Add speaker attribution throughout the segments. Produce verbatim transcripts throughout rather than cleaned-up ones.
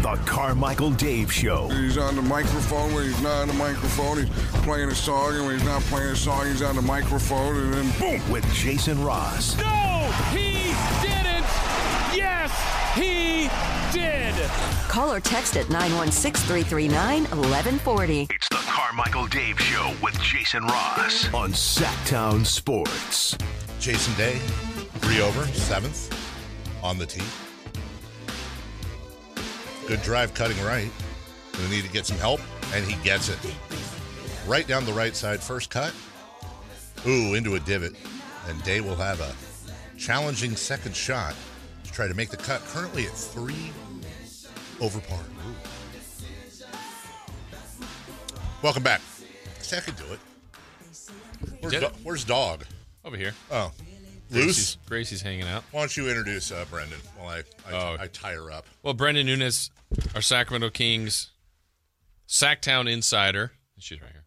Speaker 1: The Carmichael Dave Show.
Speaker 2: He's on the microphone when he's not on the microphone. He's playing a song, and when he's not playing a song, he's on the microphone, and then boom!
Speaker 1: With Jason Ross.
Speaker 3: No, he didn't. Yes, he did.
Speaker 4: Call or text at nine one six, three three nine, one one four zero.
Speaker 1: It's the Carmichael Dave Show with Jason Ross on Sacktown Sports.
Speaker 5: Jason Day, three over, seventh on the tee. Good drive cutting right. Gonna need to get some help, and he gets it. Right down the right side, first cut. Ooh, into a divot. And Day will have a challenging second shot to try to make the cut. Currently at three over par. Ooh. Welcome back. I could do it. Where's,
Speaker 6: Did
Speaker 5: do-
Speaker 6: it?
Speaker 5: where's Dog?
Speaker 6: Over here.
Speaker 5: Oh,
Speaker 6: Gracie's,
Speaker 5: loose?
Speaker 6: Gracie's hanging out.
Speaker 5: Why don't you introduce uh, Brendan while I, I,
Speaker 6: Oh.
Speaker 5: I tie her up?
Speaker 6: Well, Brendan Nunes, our Sacramento Kings Sacktown insider, she's right here,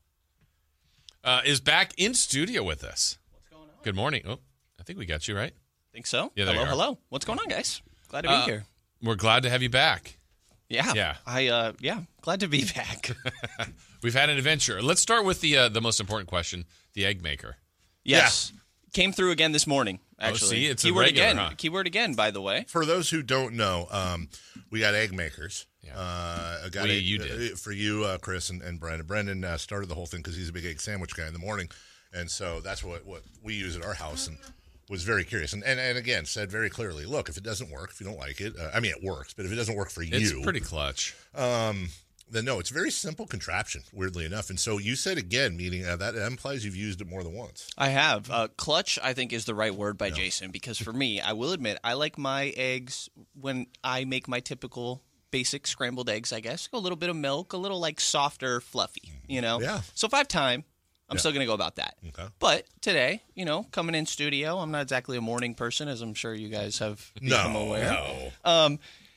Speaker 6: uh, is back in studio with us.
Speaker 7: What's going on?
Speaker 6: Good morning. Oh, I think we got you right.
Speaker 7: Think so?
Speaker 6: Yeah, there
Speaker 7: hello,
Speaker 6: you are.
Speaker 7: hello. What's going on, guys? Glad to be
Speaker 6: Uh,
Speaker 7: here.
Speaker 6: We're glad to have you back.
Speaker 7: Yeah.
Speaker 6: yeah.
Speaker 7: I uh yeah, glad to be back.
Speaker 6: We've had an adventure. Let's start with the uh, the most important question: the egg maker.
Speaker 7: Yes. Came through again this morning, actually.
Speaker 6: Oh, see, it's a
Speaker 7: keyword
Speaker 6: regular,
Speaker 7: again.
Speaker 6: huh?
Speaker 7: Keyword again, by the way.
Speaker 5: For those who don't know, um, we got egg makers.
Speaker 6: Yeah.
Speaker 5: Uh, I got
Speaker 6: We,
Speaker 5: egg-
Speaker 6: you did.
Speaker 5: uh, for you, uh, Chris and, and Brendan. Brendan uh, started the whole thing because he's a big egg sandwich guy in the morning, and so that's what, what we use at our house. And was very curious, and, and and again said very clearly, look, if it doesn't work, if you don't like it, uh, I mean it works, but if it doesn't work for
Speaker 6: It's
Speaker 5: you,
Speaker 6: pretty clutch.
Speaker 5: um, then no, it's a very simple contraption. Weirdly enough, and so you said again, meaning uh, that implies you've used it more than once.
Speaker 7: I have. Uh, clutch, I think, is the right word by Jason, because for me, I will admit, I like my eggs when I make my typical basic scrambled eggs, I guess. A little bit of milk, a little like softer, fluffy, you know?
Speaker 5: Yeah.
Speaker 7: So if I have time, I'm
Speaker 5: Yeah.
Speaker 7: still going to go about that.
Speaker 5: Okay.
Speaker 7: But today, you know, coming in studio, I'm not exactly a morning person, as I'm sure you guys have become
Speaker 5: No,
Speaker 7: aware.
Speaker 5: no.
Speaker 7: Um,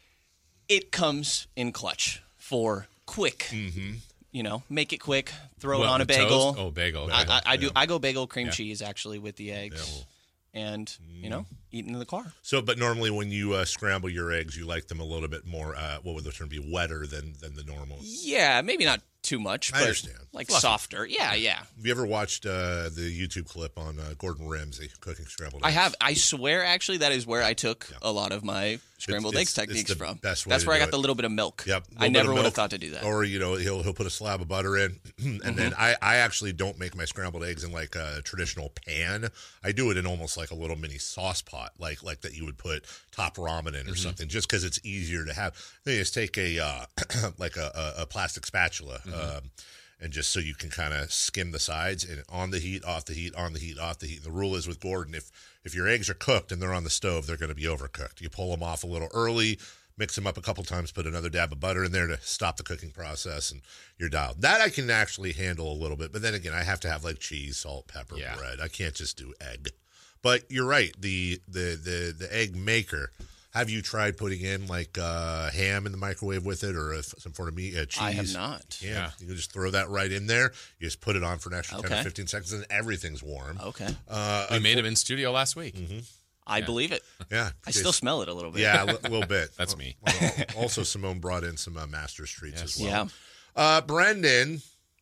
Speaker 7: it comes in clutch for quick.
Speaker 5: Mm-hmm.
Speaker 7: You know, make it quick, throw it
Speaker 6: What,
Speaker 7: on a
Speaker 6: with
Speaker 7: bagel.
Speaker 6: toast? Oh, bagel.
Speaker 7: I,
Speaker 6: okay.
Speaker 7: I, I do.
Speaker 5: Yeah.
Speaker 7: I go bagel cream
Speaker 6: Yeah.
Speaker 7: cheese actually with the eggs, and you know,
Speaker 5: Mm.
Speaker 7: eat in the car.
Speaker 5: So, but normally when you uh, scramble your eggs, you like them a little bit more. Uh, what would the term be? Wetter than than the normal.
Speaker 7: Yeah, maybe not too much,
Speaker 5: I
Speaker 7: but
Speaker 5: understand.
Speaker 7: like
Speaker 5: Fluffy.
Speaker 7: softer. Yeah, yeah.
Speaker 5: Have you ever watched uh, the YouTube clip on uh, Gordon Ramsay cooking scrambled eggs?
Speaker 7: I have. I swear, actually, that is where I took a lot of my scrambled
Speaker 5: It's-
Speaker 7: eggs
Speaker 5: it's
Speaker 7: techniques
Speaker 5: the
Speaker 7: from.
Speaker 5: best way
Speaker 7: That's
Speaker 5: to
Speaker 7: where I
Speaker 5: do
Speaker 7: got
Speaker 5: it.
Speaker 7: the little bit of milk.
Speaker 5: Yep.
Speaker 7: I
Speaker 5: little bit
Speaker 7: never
Speaker 5: of
Speaker 7: would have
Speaker 5: milk,
Speaker 7: thought to do that.
Speaker 5: Or you know he'll he'll put a slab of butter in, and then I, I actually don't make my scrambled eggs in like a traditional pan. I do it in almost like a little mini sauce pot, like like that you would put top ramen in or
Speaker 6: Mm-hmm.
Speaker 5: something, just because it's easier to have. Then you just take a uh, like a, a, a plastic spatula.
Speaker 6: Mm-hmm.
Speaker 5: Um, and just so you can kind of skim the sides and on the heat, off the heat, on the heat, off the heat. And the rule is with Gordon, if if your eggs are cooked and they're on the stove, they're going to be overcooked. You pull them off a little early, mix them up a couple times, put another dab of butter in there to stop the cooking process, and you're dialed. That I can actually handle a little bit, but then again, I have to have like cheese, salt, pepper,
Speaker 6: Yeah.
Speaker 5: bread. I can't just do egg. But you're right, the the the the egg maker. Have you tried putting in like uh, ham in the microwave with it, or a, some sort of meat, uh, cheese?
Speaker 7: I have not.
Speaker 5: Yeah,
Speaker 6: Yeah.
Speaker 5: you can just throw that right in there. You just put it on for an extra ten
Speaker 7: Okay.
Speaker 5: or fifteen seconds, and everything's warm.
Speaker 7: Okay,
Speaker 5: Uh,
Speaker 6: we made him in studio last week.
Speaker 5: Mm-hmm.
Speaker 7: I believe it.
Speaker 5: Yeah,
Speaker 7: I still smell it a little bit.
Speaker 5: Yeah, a li- little bit.
Speaker 6: That's me.
Speaker 5: Well, also, Simone brought in some uh, Master's treats
Speaker 6: Yes.
Speaker 5: as well.
Speaker 7: Yeah.
Speaker 5: Uh, Brendan,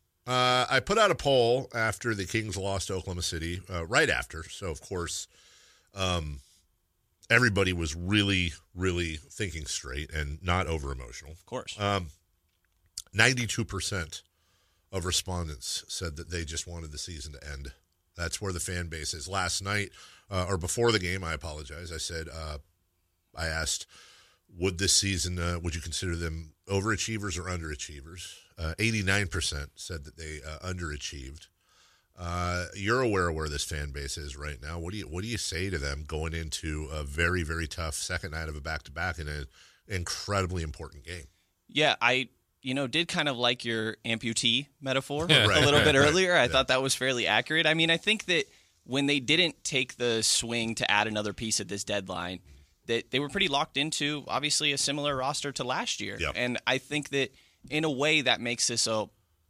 Speaker 5: uh, I put out a poll after the Kings lost to Oklahoma City, uh, right after. So, of course, um, everybody was really, really thinking straight and not over emotional.
Speaker 7: Of course.
Speaker 5: Um, ninety-two percent of respondents said that they just wanted the season to end. That's where the fan base is. Last night, uh, or before the game, I apologize. I said, uh, I asked, would this season, uh, would you consider them overachievers or underachievers? Uh, eighty-nine percent said that they uh, underachieved. Uh, you're aware of where this fan base is right now. What do you what do you say to them going into a very, very tough second night of a back-to-back in an incredibly important game?
Speaker 7: Yeah, I you know did kind of like your amputee metaphor
Speaker 6: Yeah.
Speaker 7: a
Speaker 5: Right,
Speaker 7: little bit
Speaker 5: right,
Speaker 7: earlier. I
Speaker 5: yeah.
Speaker 7: thought that was fairly accurate. I mean, I think that when they didn't take the swing to add another piece at this deadline, that they were pretty locked into obviously a similar roster to last year.
Speaker 5: Yep.
Speaker 7: And I think that in a way that makes this a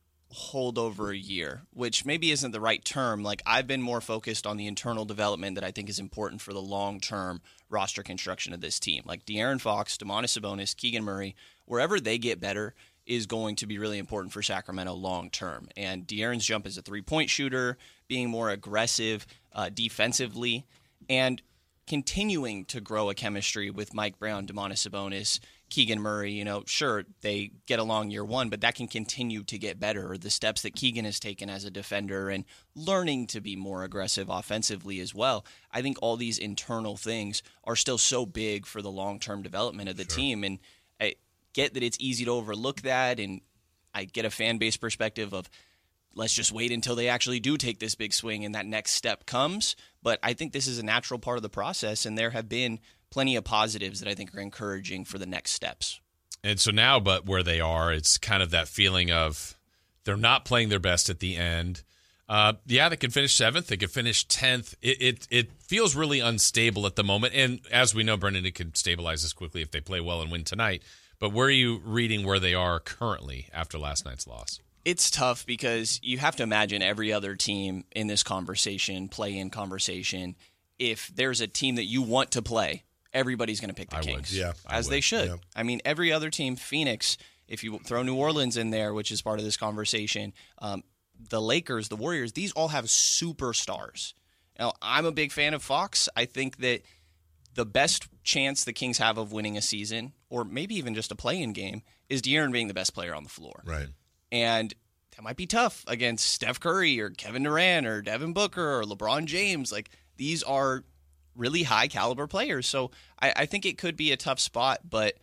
Speaker 7: hold over a year, which maybe isn't the right term. Like, I've been more focused on the internal development that I think is important for the long-term roster construction of this team. Like De'Aaron Fox, Domantas Sabonis, Keegan Murray, wherever they get better is going to be really important for Sacramento long term. And De'Aaron's jump as a three-point shooter, being more aggressive uh, defensively, and continuing to grow a chemistry with Mike Brown, Domantas Sabonis, Keegan Murray. You know, sure, they get along year one, but that can continue to get better. Or the steps that Keegan has taken as a defender and learning to be more aggressive offensively as well. I think all these internal things are still so big for the long-term development of the sure. team. And I get that it's easy to overlook that, and I get a fan base perspective of let's just wait until they actually do take this big swing and that next step comes. But I think this is a natural part of the process, and there have been plenty of positives that I think are encouraging for the next steps.
Speaker 6: And so now, but where they are, it's kind of that feeling of they're not playing their best at the end. Uh, yeah, they can finish seventh. They can finish tenth. It, it it feels really unstable at the moment. And as we know, Brendan, it could stabilize this quickly if they play well and win tonight. But where are you reading where they are currently after last night's loss?
Speaker 7: It's tough because you have to imagine every other team in this conversation, play-in conversation, if there's a team that you want to play, everybody's going to pick the
Speaker 5: I
Speaker 7: Kings,
Speaker 5: would, yeah,
Speaker 7: as
Speaker 5: would,
Speaker 7: they should.
Speaker 5: yeah.
Speaker 7: I mean, every other team, Phoenix, if you throw New Orleans in there, which is part of this conversation, um, the Lakers, the Warriors, these all have superstars. Now, I'm a big fan of Fox. I think that the best chance the Kings have of winning a season, or maybe even just a play-in game, is De'Aaron being the best player on the floor.
Speaker 5: Right.
Speaker 7: And that might be tough against Steph Curry or Kevin Durant or Devin Booker or LeBron James. Like, these are really high-caliber players. So I, I think it could be a tough spot, but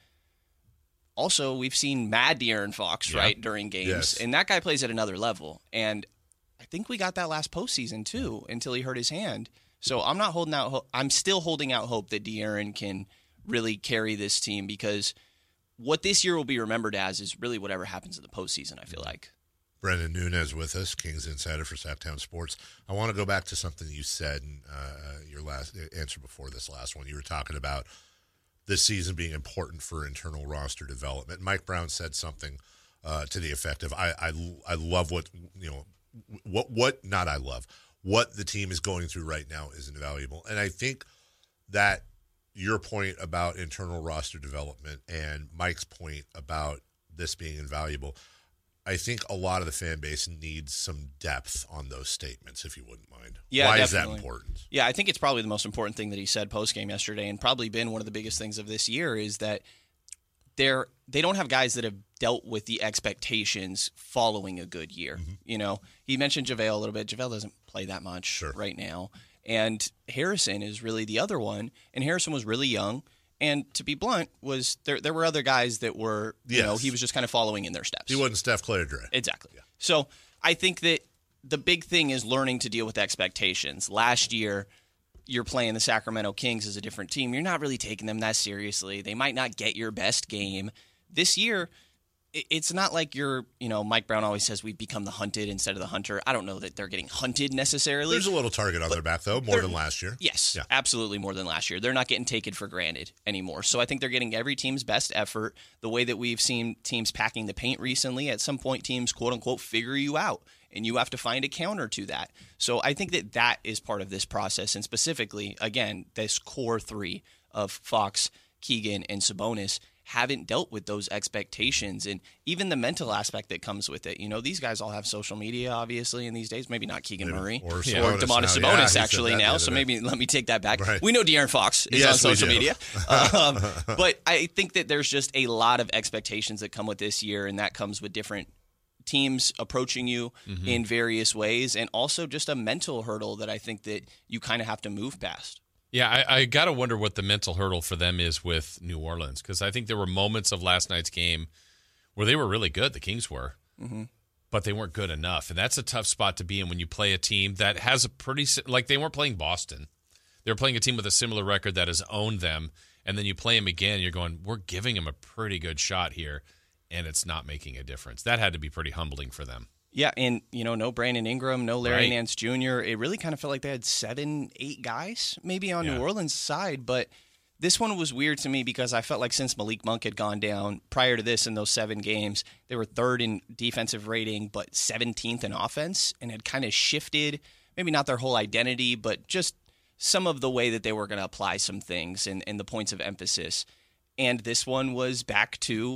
Speaker 7: also we've seen mad De'Aaron Fox,
Speaker 6: yeah.
Speaker 7: right, during games.
Speaker 5: Yes.
Speaker 7: And that guy plays at another level. And I think we got that last postseason, too, until he hurt his hand. So I'm not holding out hope. I'm still holding out hope that De'Aaron can really carry this team, because what this year will be remembered as is really whatever happens in the postseason, I feel like.
Speaker 5: Brendan Nunez with us, Kings Insider for Sacktown Sports. I want to go back to something you said in uh, your last answer before this last one. You were talking about this season being important for internal roster development. Mike Brown said something uh, to the effect of, I, I, I love what, you know, what, what, not I love, what the team is going through right now is invaluable. And I think that your point about internal roster development and Mike's point about this being invaluable, I think a lot of the fan base needs some depth on those statements, if you wouldn't mind.
Speaker 7: Yeah,
Speaker 5: Why
Speaker 7: definitely.
Speaker 5: is that important?
Speaker 7: Yeah, I think it's probably the most important thing that he said post-game yesterday, and probably been one of the biggest things of this year, is that they're, they don't have guys that have dealt with the expectations following a good year. Mm-hmm. You know, he mentioned JaVale a little bit. JaVale doesn't play that much
Speaker 5: sure.
Speaker 7: right now. And Harrison is really the other one. And Harrison was really young. And to be blunt, was there there were other guys that were, you
Speaker 5: yes.
Speaker 7: know, he was just kind of following in their steps.
Speaker 5: He wasn't Steph Clay or Dre.
Speaker 7: Exactly.
Speaker 5: Yeah.
Speaker 7: So I think that the big thing is learning to deal with expectations. Last year, you're playing the Sacramento Kings as a different team. You're not really taking them that seriously. They might not get your best game. This year, it's not like you're, you know, Mike Brown always says we've become the hunted instead of the hunter. I don't know that they're getting hunted necessarily.
Speaker 5: There's a little target on their back, though, more than last year.
Speaker 7: Yes,
Speaker 5: yeah.
Speaker 7: absolutely more than last year. They're not getting taken for granted anymore. So I think they're getting every team's best effort. The way that we've seen teams packing the paint recently, at some point teams, quote unquote, figure you out, and you have to find a counter to that. So I think that that is part of this process, and specifically, again, this core three of Fox, Keegan, and Sabonis haven't dealt with those expectations, and even the mental aspect that comes with it. You know, these guys all have social media, obviously, in these days. Maybe not Keegan
Speaker 5: maybe.
Speaker 7: Murray
Speaker 5: or,
Speaker 7: yeah. or Domantas
Speaker 5: now.
Speaker 7: Sabonis
Speaker 5: yeah,
Speaker 7: actually now, so maybe let me take that back.
Speaker 5: Right.
Speaker 7: We know De'Aaron Fox is
Speaker 5: yes,
Speaker 7: on social
Speaker 5: we do.
Speaker 7: media. um, but I think that there's just a lot of expectations that come with this year, and that comes with different teams approaching you mm-hmm. in various ways, and also just a mental hurdle that I think that you kind of have to move past.
Speaker 6: Yeah, I, I got to wonder what the mental hurdle for them is with New Orleans, because I think there were moments of last night's game where they were really good, the Kings were, mm-hmm. but they weren't good enough. And that's a tough spot to be in when you play a team that has a pretty – like they weren't playing Boston. They were playing a team with a similar record that has owned them, and then you play them again, you're going, we're giving them a pretty good shot here, and it's not making a difference. That had to be pretty humbling for them.
Speaker 7: Yeah, and, you know, no Brandon Ingram, no Larry
Speaker 6: right.
Speaker 7: Nance Junior It really kind of felt like they had seven, eight guys maybe on
Speaker 6: yeah.
Speaker 7: New Orleans' side. But this one was weird to me because I felt like since Malik Monk had gone down prior to this in those seven games, they were third in defensive rating but seventeenth in offense, and had kind of shifted, maybe not their whole identity, but just some of the way that they were going to apply some things and, and the points of emphasis. And this one was back to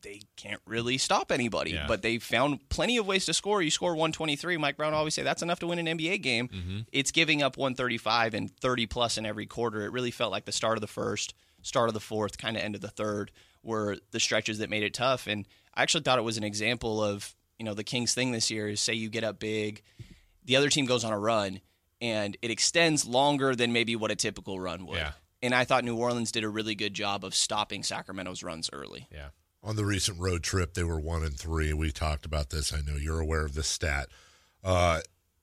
Speaker 7: they can't really stop anybody.
Speaker 6: Yeah.
Speaker 7: But they found plenty of ways to score. You score one twenty-three. Mike Brown always say that's enough to win an N B A game.
Speaker 6: Mm-hmm.
Speaker 7: It's giving up one thirty-five and thirty plus in every quarter. It really felt like the start of the first, start of the fourth, kind of end of the third were the stretches that made it tough. And I actually thought it was an example of, you know, the Kings thing this year is say you get up big, the other team goes on a run, and it extends longer than maybe what a typical run would.
Speaker 6: Yeah.
Speaker 7: And I thought New Orleans did a really good job of stopping Sacramento's runs early.
Speaker 6: Yeah.
Speaker 5: On the recent road trip, they were one and three. We talked about this. I know you're aware of this stat. Uh,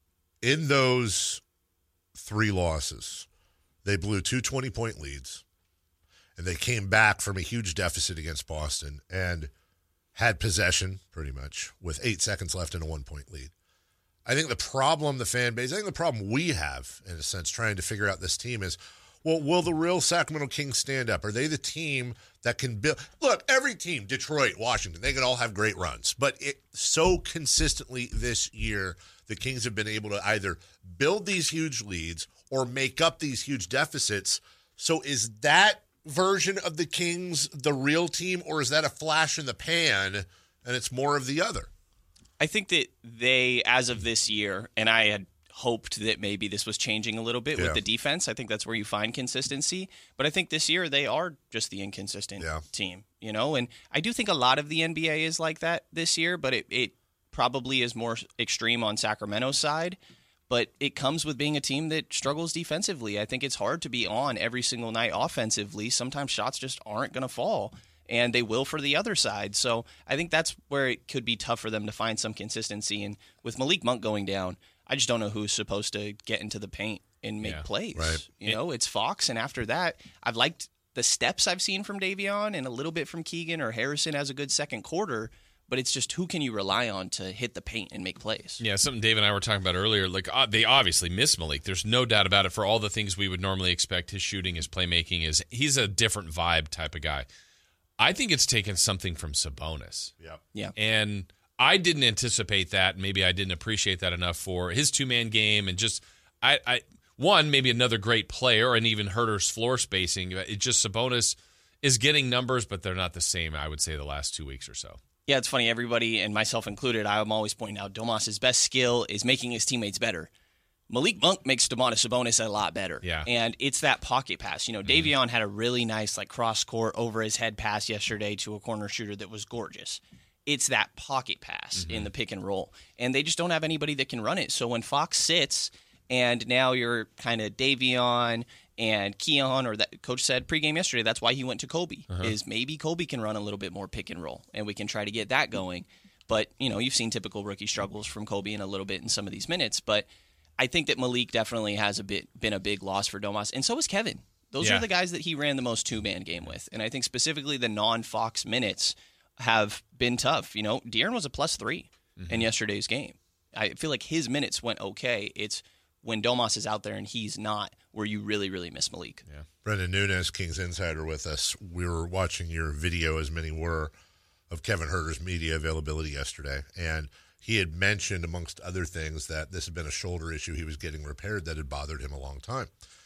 Speaker 5: in those three losses, they blew two twenty-point leads, and they came back from a huge deficit against Boston and had possession, pretty much, with eight seconds left in a one-point lead. I think the problem the fan base, I think the problem we have, in a sense, trying to figure out this team is, well, will the real Sacramento Kings stand up? Are they the team that can build? Look, every team, Detroit, Washington, they can all have great runs. But it so consistently this year, the Kings have been able to either build these huge leads or make up these huge deficits. So is that version of the Kings the real team, or is that a flash in the pan and it's more of the other?
Speaker 7: I think that they, as of this year, and I had hoped that maybe this was changing a little bit
Speaker 5: Yeah.
Speaker 7: with the defense. I think that's where you find consistency. But I think this year they are just the inconsistent
Speaker 5: Yeah.
Speaker 7: team, you know? And I do think a lot of the N B A is like that this year, but it, it probably is more extreme on Sacramento's side. But it comes with being a team that struggles defensively. I think it's hard to be on every single night offensively. Sometimes shots just aren't going to fall, and they will for the other side. So I think that's where it could be tough for them to find some consistency. And with Malik Monk going down, I just don't know who's supposed to get into the paint and make
Speaker 6: Yeah,
Speaker 7: plays.
Speaker 5: right.
Speaker 7: You know, it's Fox, and after that, I've liked the steps I've seen from Davion and a little bit from Keegan, or Harrison has a good second quarter, but it's just who can you rely on to hit the paint and make plays?
Speaker 6: Yeah, something Dave and I were talking about earlier. Like uh, they obviously miss Malik. There's no doubt about it. For all the things we would normally expect, his shooting, his playmaking is he's a different vibe type of guy. I think it's taken something from Sabonis.
Speaker 5: Yeah.
Speaker 7: Yeah.
Speaker 6: And I didn't anticipate that. Maybe I didn't appreciate that enough for his two-man game and just I, I one, maybe another great player and even Herter's floor spacing. It just Sabonis is getting numbers, but they're not the same, I would say, the last two weeks or so.
Speaker 7: Yeah, it's funny. Everybody, and myself included, I'm always pointing out Domas's best skill is making his teammates better. Malik Monk makes Domantas Sabonis a lot better.
Speaker 6: Yeah.
Speaker 7: And it's that pocket pass. You know,
Speaker 6: Mm-hmm.
Speaker 7: Davion had a really nice like cross-court over his head pass yesterday to a corner shooter that was gorgeous. It's that pocket pass
Speaker 6: Mm-hmm.
Speaker 7: in the pick and roll. And they just don't have anybody that can run it. So when Fox sits and now you're kind of Davion and Keon, or that coach said pregame yesterday, that's why he went to Kobe,
Speaker 6: Uh-huh.
Speaker 7: is maybe Kobe can run a little bit more pick and roll and we can try to get that going. But, you know, you've seen typical rookie struggles from Kobe in a little bit in some of these minutes. But I think that Malik definitely has a bit been a big loss for Domas, and so is Kevin. Those
Speaker 6: Yeah.
Speaker 7: are the guys that he ran the most two-man game with, and I think specifically the non-Fox minutes have been tough. You know, De'Aaron was a plus three
Speaker 6: Mm-hmm.
Speaker 7: in yesterday's game. I feel like his minutes went okay. It's when Domas is out there and he's not where you really, really miss Malik.
Speaker 6: Yeah.
Speaker 5: Brendan Nunes, Kings Insider, with us. We were watching your video, as many were, of Kevin Herter's media availability yesterday, and he had mentioned, amongst other things, that this had been a shoulder issue he was getting repaired that had bothered him a long time.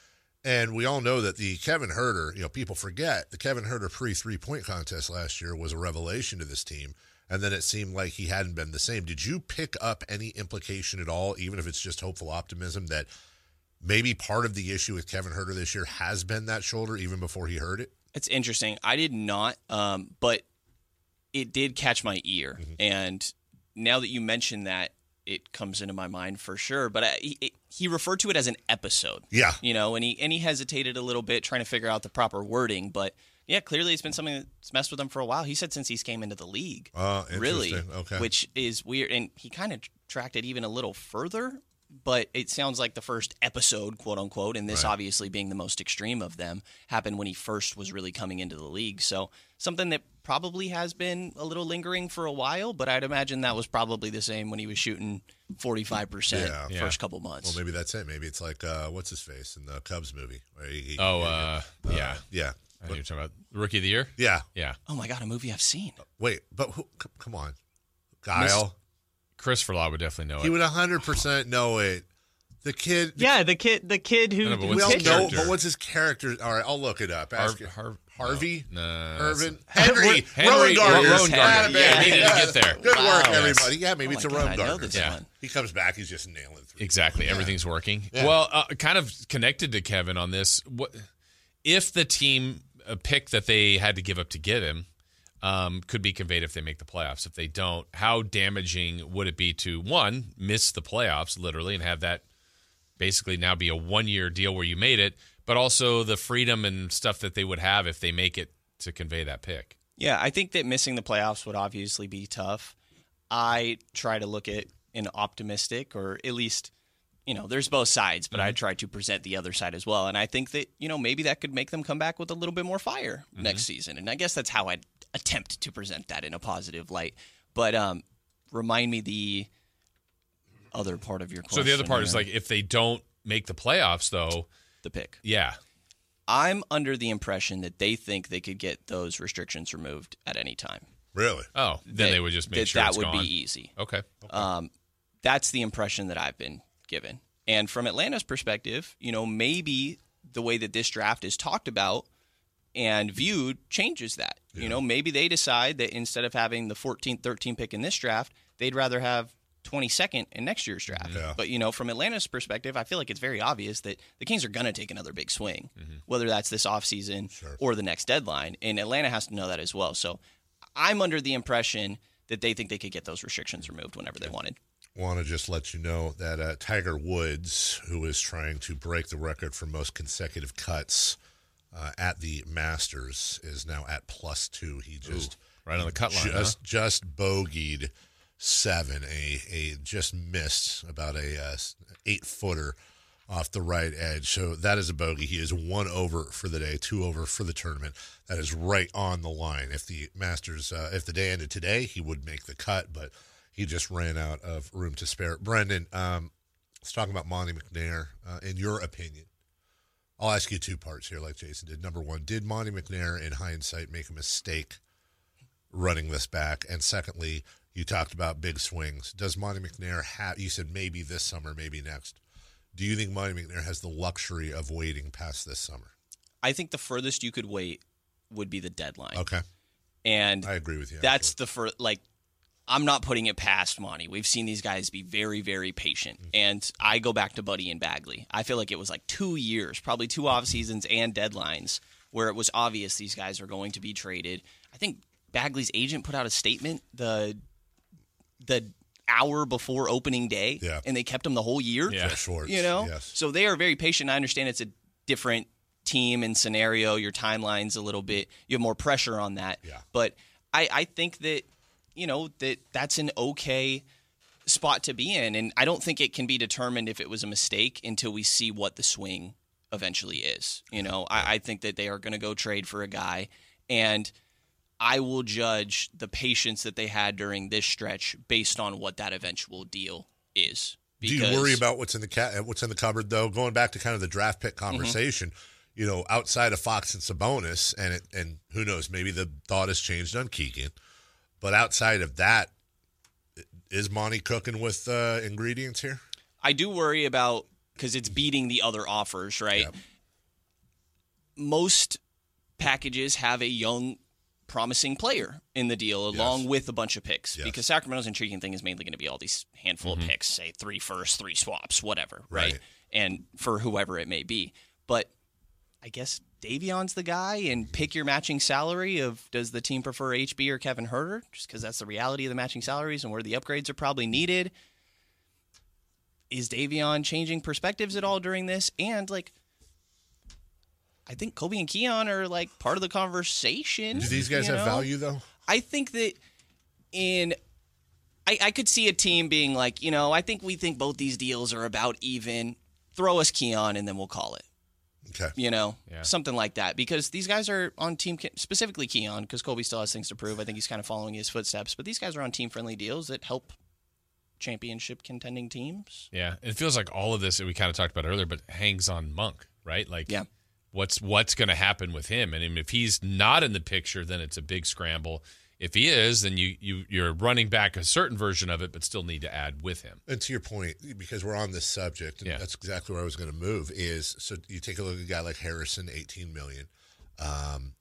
Speaker 5: And we all know that the Kevin Herter, you know, people forget, the Kevin Herter pre-three-point contest last year was a revelation to this team, and then it seemed like he hadn't been the same. Did you pick up any implication at all, even if it's just hopeful optimism, that maybe part of the issue with Kevin Herter this year has been that shoulder even before he hurt it?
Speaker 7: It's interesting. I did not, um, but it did catch my ear.
Speaker 5: Mm-hmm.
Speaker 7: And now that you mention that, it comes into my mind for sure. But I, he, he referred to it as an episode.
Speaker 5: Yeah.
Speaker 7: You know, and he and he hesitated a little bit trying to figure out the proper wording. But yeah, clearly it's been something that's messed with him for a while. He said since he's came into the league.
Speaker 5: Oh,
Speaker 7: really,
Speaker 5: interesting. Okay.
Speaker 7: Which is weird. And he kind of tracked it even a little further. But it sounds like the first episode, quote unquote, and this
Speaker 5: Right.
Speaker 7: obviously being the most extreme of them, happened when he first was really coming into the league. So something that probably has been a little lingering for a while, but I'd imagine that was probably the same when he was shooting forty-five percent
Speaker 5: Yeah.
Speaker 7: first couple months.
Speaker 5: Well, maybe that's it. Maybe it's like, uh, what's his face in the Cubs movie? Where he- he-
Speaker 6: Oh, uh, yeah.
Speaker 5: yeah.
Speaker 6: I know you're talking about Rookie of the Year?
Speaker 5: Yeah.
Speaker 6: Yeah.
Speaker 7: Oh my God, a movie I've seen.
Speaker 5: Wait, but who, c- come on. Guile.
Speaker 6: Christopher Law would definitely know
Speaker 5: He
Speaker 6: it.
Speaker 5: would one hundred percent know it. The kid. The
Speaker 7: Yeah, the kid, the kid who,
Speaker 6: I know, but
Speaker 7: who
Speaker 6: what's
Speaker 5: we all
Speaker 6: his
Speaker 7: pitched-
Speaker 5: know,
Speaker 6: character?
Speaker 5: but what's his character? All right, I'll look it up.
Speaker 6: Har-
Speaker 5: Ask it.
Speaker 6: Har-
Speaker 5: Harvey,
Speaker 6: No,
Speaker 5: Irvin,
Speaker 6: Henry,
Speaker 5: Henry,
Speaker 6: Henry,
Speaker 5: Rowan Gardner.
Speaker 6: Rowan Gardner.
Speaker 5: Yeah,
Speaker 6: Yeah, needed to get there.
Speaker 5: Good
Speaker 7: Wow.
Speaker 5: work,
Speaker 7: Yes.
Speaker 5: everybody. Yeah, maybe
Speaker 7: Oh
Speaker 5: it's a
Speaker 7: my God,
Speaker 5: Rowan
Speaker 7: I know
Speaker 5: Gardner.
Speaker 7: this
Speaker 6: Yeah.
Speaker 7: one.
Speaker 5: He comes back, he's just nailing it.
Speaker 6: Exactly. Everything's working.
Speaker 5: Yeah.
Speaker 6: Well, uh, kind of connected to Kevin on this. What if the team a pick that they had to give up to get him um, could be conveyed if they make the playoffs? If they don't, how damaging would it be to, one, miss the playoffs literally and have that basically now be a one-year deal where you made it, but also the freedom and stuff that they would have if they make it to convey that pick?
Speaker 7: Yeah, I think that missing the playoffs would obviously be tough. I try to look at an optimistic, or at least, you know, there's both sides, but mm-hmm. I try to present the other side as well. And I think that, you know, maybe that could make them come back with a little bit more fire mm-hmm. next season. And I guess that's how I'd attempt to present that in a positive light. But um, remind me the other part of your question.
Speaker 6: So the other part
Speaker 7: here.
Speaker 6: is like if they don't make the playoffs, though.
Speaker 7: The pick.
Speaker 6: Yeah.
Speaker 7: I'm under the impression that they think they could get those restrictions removed at any time.
Speaker 5: Really?
Speaker 6: Oh, then
Speaker 7: that,
Speaker 6: they would just make
Speaker 7: that
Speaker 6: sure
Speaker 7: that
Speaker 6: it's
Speaker 7: would
Speaker 6: gone.
Speaker 7: be easy.
Speaker 6: Okay. okay.
Speaker 7: Um, that's the impression that I've been given. And from Atlanta's perspective, you know, maybe the way that this draft is talked about and viewed changes that. Yeah. You know, maybe they decide that instead of having the fourteenth, thirteenth pick in this draft, they'd rather have twenty-second in next year's draft.
Speaker 5: Yeah.
Speaker 7: But, you know, from Atlanta's perspective, I feel like it's very obvious that the Kings are going to take another big swing, mm-hmm. whether that's this offseason
Speaker 5: sure.
Speaker 7: or the next deadline. And Atlanta has to know that as well. So I'm under the impression that they think they could get those restrictions removed whenever they wanted.
Speaker 5: Want to just let you know that uh, Tiger Woods, who is trying to break the record for most consecutive cuts uh, at the Masters, is now at plus two. He just
Speaker 6: Ooh, right on the cut line,
Speaker 5: just
Speaker 6: huh?
Speaker 5: just bogeyed seven, a a just missed about a uh, eight footer off the right edge. So that is a bogey. He is one over for the day, two over for the tournament. That is right on the line. If the Masters, uh, if the day ended today, he would make the cut, but he just ran out of room to spare. Brendan, um, let's talk about Monty McNair. Uh, in your opinion, I'll ask you two parts here like Jason did. Number one, did Monty McNair, in hindsight, make a mistake running this back? And secondly, you talked about big swings. Does Monty McNair have, you said maybe this summer, maybe next. Do you think Monty McNair has the luxury of waiting past this summer?
Speaker 7: I think the furthest you could wait would be the deadline.
Speaker 5: Okay.
Speaker 7: And
Speaker 5: I agree with you.
Speaker 7: That's
Speaker 5: actually.
Speaker 7: the first, like, I'm not putting it past Monty. We've seen these guys be very, very patient. Mm-hmm. And I go back to Buddy and Bagley. I feel like it was like two years, probably two off seasons and deadlines, where it was obvious these guys are going to be traded. I think Bagley's agent put out a statement the the hour before opening day,
Speaker 5: yeah.
Speaker 7: and they kept him the whole year.
Speaker 6: Yeah,
Speaker 5: Schwartz,
Speaker 7: you know,
Speaker 5: yes.
Speaker 7: So they are very patient. I understand it's a different team and scenario. Your timeline's a little bit, you have more pressure on that.
Speaker 5: Yeah.
Speaker 7: But I, I think that, you know, that that's an okay spot to be in. And I don't think it can be determined if it was a mistake until we see what the swing eventually is. You know, I, I think that they are going to go trade for a guy, and I will judge the patience that they had during this stretch based on what that eventual deal is.
Speaker 5: Do you worry about what's in the ca- what's in the cupboard, though? Going back to kind of the draft pick conversation, mm-hmm. you know, outside of Fox and Sabonis, and it, and who knows, maybe the thought has changed on Keegan, but outside of that, is Monty cooking with uh, ingredients here?
Speaker 7: I do worry about, because it's beating the other offers, right?
Speaker 5: Yep.
Speaker 7: Most packages have a young, promising player in the deal along
Speaker 5: yes.
Speaker 7: with a bunch of picks,
Speaker 5: yes.
Speaker 7: because Sacramento's intriguing thing is mainly going to be all these handful
Speaker 6: mm-hmm.
Speaker 7: of picks, say three firsts, three swaps, whatever, right?
Speaker 5: right?
Speaker 7: And for whoever it may be. But I guess Davion's the guy, and pick your matching salary of, does the team prefer H B or Kevin Huerter? Just because that's the reality of the matching salaries and where the upgrades are probably needed. Is Davion changing perspectives at all during this? And, like, I think Kobe and Keon are, like, part of the conversation.
Speaker 5: Do these guys
Speaker 7: you
Speaker 5: have
Speaker 7: know?
Speaker 5: value, though?
Speaker 7: I think that in I, I could see a team being like, you know, I think we think both these deals are about even. Throw us Keon and then we'll call it.
Speaker 5: Okay.
Speaker 7: You know,
Speaker 6: yeah.
Speaker 7: something like that. Because these guys are on team, specifically Keon, because Kobe still has things to prove. I think he's kind of following his footsteps. But these guys are on team-friendly deals that help championship contending teams.
Speaker 6: Yeah, it feels like all of this that we kind of talked about earlier, but hangs on Monk, right? Like,
Speaker 7: yeah.
Speaker 6: what's what's going to happen with him? And if he's not in the picture, then it's a big scramble. If he is, then you, you, you're running back a certain version of it, but still need to add with him.
Speaker 5: And to your point, because we're on this subject, and
Speaker 6: yeah.
Speaker 5: that's exactly where I was going to move, is so you take a look at a guy like Harrison, eighteen million dollars. Um,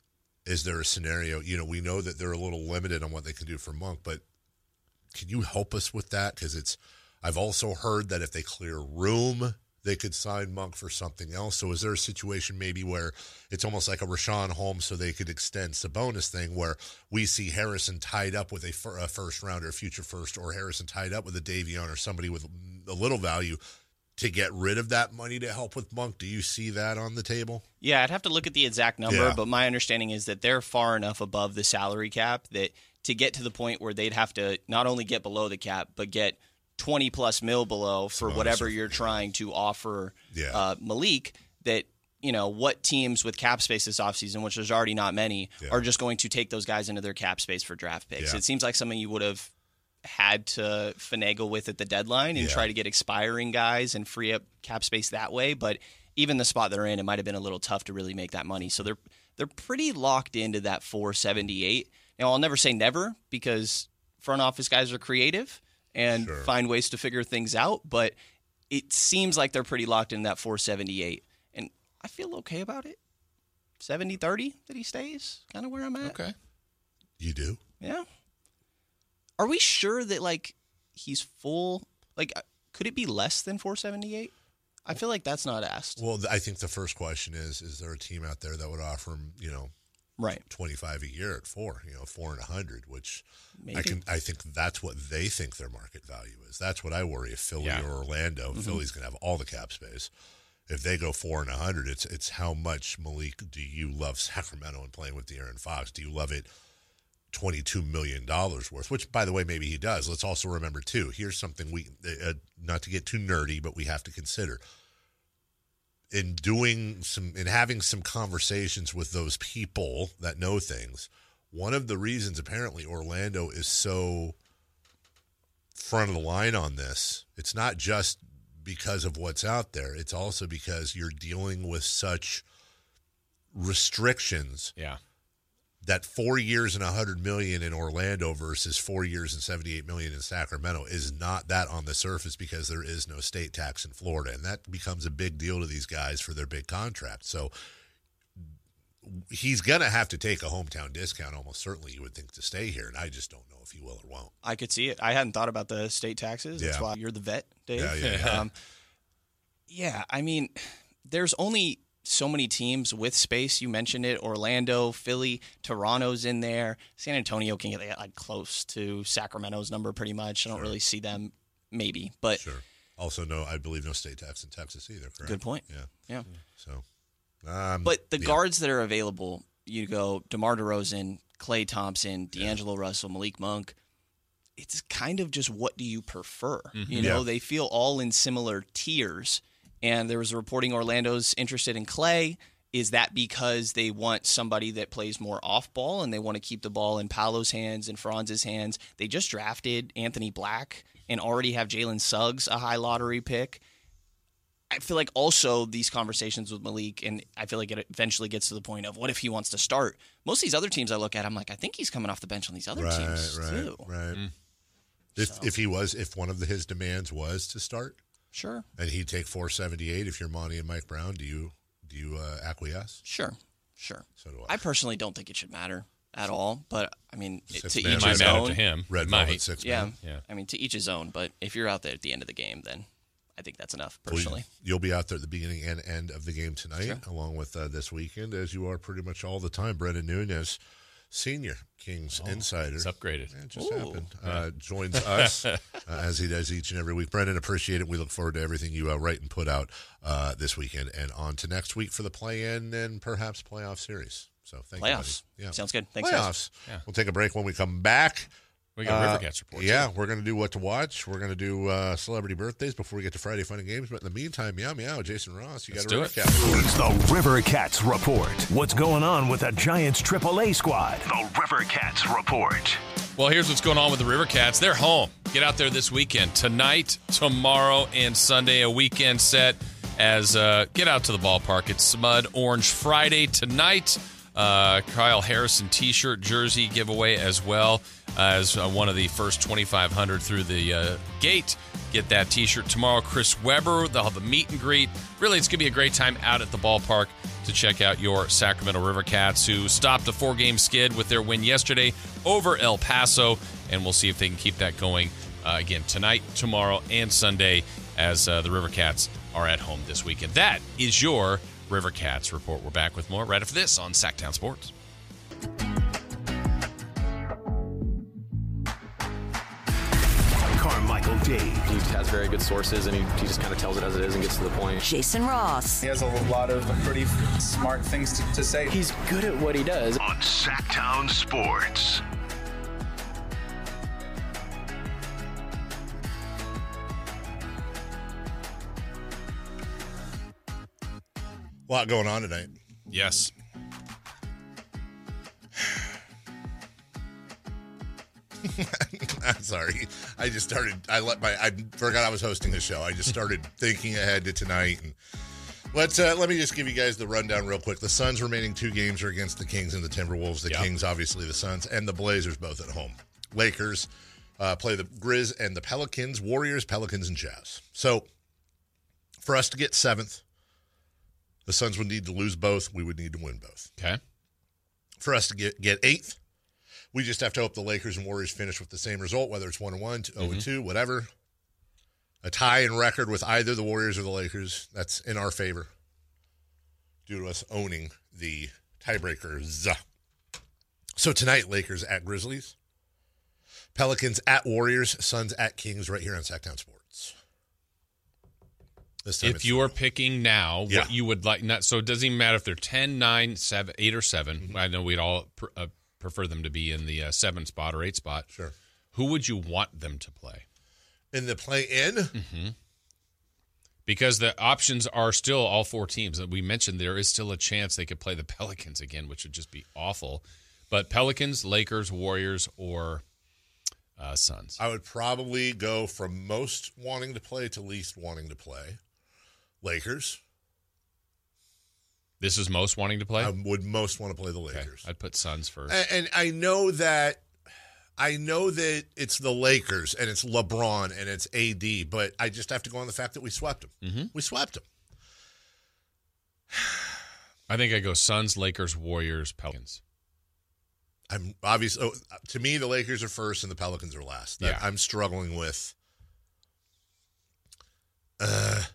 Speaker 5: is there a scenario? You know, we know that they're a little limited on what they can do for Monk, but can you help us with that? Because it's, I've also heard that if they clear room, they could sign Monk for something else. So is there a situation maybe where it's almost like a Rashawn Holmes so they could extend Sabonis thing where we see Harrison tied up with a, fir- a first rounder, a future first, or Harrison tied up with a Davion or somebody with a little value to get rid of that money to help with Monk? Do you see that on the table?
Speaker 7: Yeah, I'd have to look at the exact number,
Speaker 5: Yeah.
Speaker 7: but my understanding is that they're far enough above the salary cap that to get to the point where they'd have to not only get below the cap, but get twenty plus mil below for
Speaker 5: Sabonis
Speaker 7: whatever
Speaker 5: or-
Speaker 7: you're trying to offer
Speaker 5: Yeah.
Speaker 7: uh, Malik, that, you know, what teams with cap space this offseason, which there's already not many,
Speaker 5: Yeah.
Speaker 7: are just going to take those guys into their cap space for draft picks.
Speaker 5: Yeah.
Speaker 7: It seems like something you would have had to finagle with at the deadline and
Speaker 5: Yeah.
Speaker 7: try to get expiring guys and free up cap space that way. But even the spot they're in, it might have been a little tough to really make that money. So they're they're pretty locked into that four seventy-eight. Now, I'll never say never because front office guys are creative and
Speaker 5: Sure.
Speaker 7: find ways to figure things out, but it seems like they're pretty locked in that four seventy-eight. And I feel okay about it. seventy thirty that he stays, kind of where I'm at.
Speaker 6: Okay.
Speaker 5: You do?
Speaker 7: Yeah. Are we sure that, like, he's full? Like, uh, could it be less than four seventy-eight? I feel like that's not asked.
Speaker 5: Well, th- I think the first question is, is there a team out there that would offer him, you know,
Speaker 7: Right.
Speaker 5: twenty-five a year at four, you know, four and a hundred, which
Speaker 7: Maybe.
Speaker 5: I can, I think that's what they think their market value is. That's what I worry if Philly
Speaker 6: Yeah.
Speaker 5: or Orlando,
Speaker 7: Mm-hmm.
Speaker 5: Philly's going to have all the cap space. If they go four and a hundred, it's, it's how much, Malik, do you love Sacramento and playing with De'Aaron Fox? Do you love it twenty-two million dollars worth, which by the way, maybe he does. Let's also remember too, here's something we, uh, not to get too nerdy, but we have to consider. In doing some, in having some conversations with those people that know things, one of the reasons apparently Orlando is so front of the line on this, it's not just because of what's out there. It's also because you're dealing with such restrictions
Speaker 6: Yeah.
Speaker 5: that four years and a hundred million in Orlando versus four years and seventy-eight million in Sacramento is not that on the surface because there is no state tax in Florida. And that becomes a big deal to these guys for their big contracts. So he's going to have to take a hometown discount, almost certainly, you would think, to stay here. And I just don't know if he will or won't.
Speaker 7: I could see it. I hadn't thought about the state taxes. That's
Speaker 5: Yeah.
Speaker 7: why you're the vet, Dave.
Speaker 5: Yeah, yeah, yeah.
Speaker 7: Um, yeah, I mean, there's only so many teams with space. You mentioned it. Orlando, Philly, Toronto's in there. San Antonio can get like close to Sacramento's number pretty much. I don't really see them, maybe. But
Speaker 5: Sure. Also, no, I believe no state tax in Texas either, correct?
Speaker 7: good point.
Speaker 5: Yeah.
Speaker 7: Yeah.
Speaker 5: So, um,
Speaker 7: But the
Speaker 5: yeah.
Speaker 7: guards that are available, you go DeMar DeRozan, Klay Thompson, D'Angelo Russell, Malik Monk. It's kind of just what do you prefer? You know,
Speaker 5: Yeah.
Speaker 7: they feel all in similar tiers. And there was a reporting Orlando's interested in Klay. Is that because they want somebody that plays more off ball and they want to keep the ball in Paolo's hands and Franz's hands? They just drafted Anthony Black and already have Jalen Suggs, a high lottery pick. I feel like also these conversations with Malik, and I feel like it eventually gets to the point of what if he wants to start? Most of these other teams I look at, I'm like, I think he's coming off the bench on these other
Speaker 5: right,
Speaker 7: teams
Speaker 5: right,
Speaker 7: too.
Speaker 5: right. If if he was, if one of the, his demands was to start,
Speaker 7: Sure,
Speaker 5: and he'd take four seventy-eight, if you're Monty and Mike Brown, do you do you uh, acquiesce?
Speaker 7: sure, sure.
Speaker 5: So do I.
Speaker 7: I personally don't think it should matter at all, but I mean, it-
Speaker 5: Six
Speaker 7: to
Speaker 5: man
Speaker 7: each
Speaker 6: Might
Speaker 7: his
Speaker 6: matter
Speaker 7: own.
Speaker 6: to him.
Speaker 5: Red
Speaker 6: It
Speaker 5: Velvet
Speaker 6: might.
Speaker 5: six
Speaker 7: Yeah,
Speaker 5: man.
Speaker 6: Yeah.
Speaker 7: I mean, to each his own. But if you're out there at the end of the game, then I think that's enough
Speaker 5: Well,
Speaker 7: personally.
Speaker 5: you'll be out there at the beginning and end of the game tonight,
Speaker 7: Sure.
Speaker 5: along with uh, this weekend, as you are pretty much all the time. Brendan Nunez, senior Kings insider.
Speaker 6: It's upgraded.
Speaker 5: Yeah, it just
Speaker 7: Ooh.
Speaker 5: happened. Uh, joins us uh, as he does each and every week. Brendan, appreciate it. We look forward to everything you uh, write and put out uh, this weekend and on to next week for the play-in and perhaps playoff series. So thank
Speaker 7: Playoffs.
Speaker 5: you, buddy. Yeah.
Speaker 7: Sounds good. Thanks, guys.
Speaker 5: Playoffs.
Speaker 6: Yeah.
Speaker 5: We'll take a break when we come back.
Speaker 6: We got
Speaker 5: Uh,
Speaker 6: Rivercats report.
Speaker 5: Yeah, we're going to do what to watch. We're going to do uh, celebrity birthdays before we get to Friday Fun and Games. But in the meantime, meow, meow, Jason Ross, you
Speaker 6: Let's
Speaker 5: got a
Speaker 6: do it.
Speaker 5: recap.
Speaker 1: It's the Rivercats Report. What's going on with the Giants triple A squad? The Rivercats Report.
Speaker 6: Well, here's what's going on with the Rivercats. They're home. Get out there this weekend. Tonight, tomorrow, and Sunday, a weekend set as uh, get out to the ballpark. It's Smud Orange Friday tonight. Uh, Kyle Harrison t-shirt jersey giveaway as well. uh, as uh, one of the first twenty-five hundred through the uh, gate. Get that T-shirt tomorrow. Chris Webber, they'll have a meet and greet. Really, it's going to be a great time out at the ballpark to check out your Sacramento River Cats, who stopped a four-game skid with their win yesterday over El Paso, and we'll see if they can keep that going uh, again tonight, tomorrow, and Sunday as uh, the River Cats are at home this weekend. That is your River Cats report. We're back with more right after this on Sacktown Sports.
Speaker 1: Carmichael Dave.
Speaker 8: He has very good sources, and he, he just kind of tells it as it is and gets to the point.
Speaker 4: Jason Ross.
Speaker 9: He has a lot of pretty smart things to, to say.
Speaker 8: He's good at what he does.
Speaker 1: On Sacktown Sports.
Speaker 5: A lot going on tonight.
Speaker 6: Yes.
Speaker 5: I'm sorry. I just started. I let my. I forgot I was hosting the show. I just started thinking ahead to tonight. And let's uh, let me just give you guys the rundown real quick. The Suns' remaining two games are against the Kings and the Timberwolves. The
Speaker 6: yep.
Speaker 5: Kings, obviously, the Suns, and the Blazers both at home. Lakers uh, play the Grizz and the Pelicans. Warriors, Pelicans, and Jazz. So for us to get seventh, the Suns would need to lose both. We would need to win both.
Speaker 6: Okay.
Speaker 5: For us to get get eighth, we just have to hope the Lakers and Warriors finish with the same result, whether it's one and one, oh and two, whatever. A tie in record with either the Warriors or the Lakers, that's in our favor due to us owning the tiebreakers. So tonight, Lakers at Grizzlies, Pelicans at Warriors, Suns at Kings, right here on Sacktown Sports. This time
Speaker 6: if you are picking now,
Speaker 5: yeah.
Speaker 6: what you would like, not so it doesn't even matter if they're ten, nine, seven, eight, or seven.
Speaker 5: Mm-hmm.
Speaker 6: I know we'd all pr- uh, prefer them to be in the uh, seven spot or eight spot.
Speaker 5: Sure.
Speaker 6: Who would you want them to play?
Speaker 5: In the play-in?
Speaker 6: Mm-hmm. Because the options are still all four teams. We mentioned there is still a chance they could play the Pelicans again, which would just be awful. But Pelicans, Lakers, Warriors, or uh, Suns.
Speaker 5: I would probably go from most wanting to play to least wanting to play. Lakers.
Speaker 6: This is most wanting to play?
Speaker 5: I would most want to play the
Speaker 6: Okay.
Speaker 5: Lakers.
Speaker 6: I'd put Suns first.
Speaker 5: And, and I know that I know that it's the Lakers and it's LeBron and it's A D, but I just have to go on the fact that we swept them.
Speaker 6: Mm-hmm.
Speaker 5: We swept them.
Speaker 6: I think I go Suns, Lakers, Warriors, Pelicans.
Speaker 5: I'm obviously, oh, to me, the Lakers are first and the Pelicans are last. That
Speaker 6: Yeah.
Speaker 5: I'm struggling with. Uh,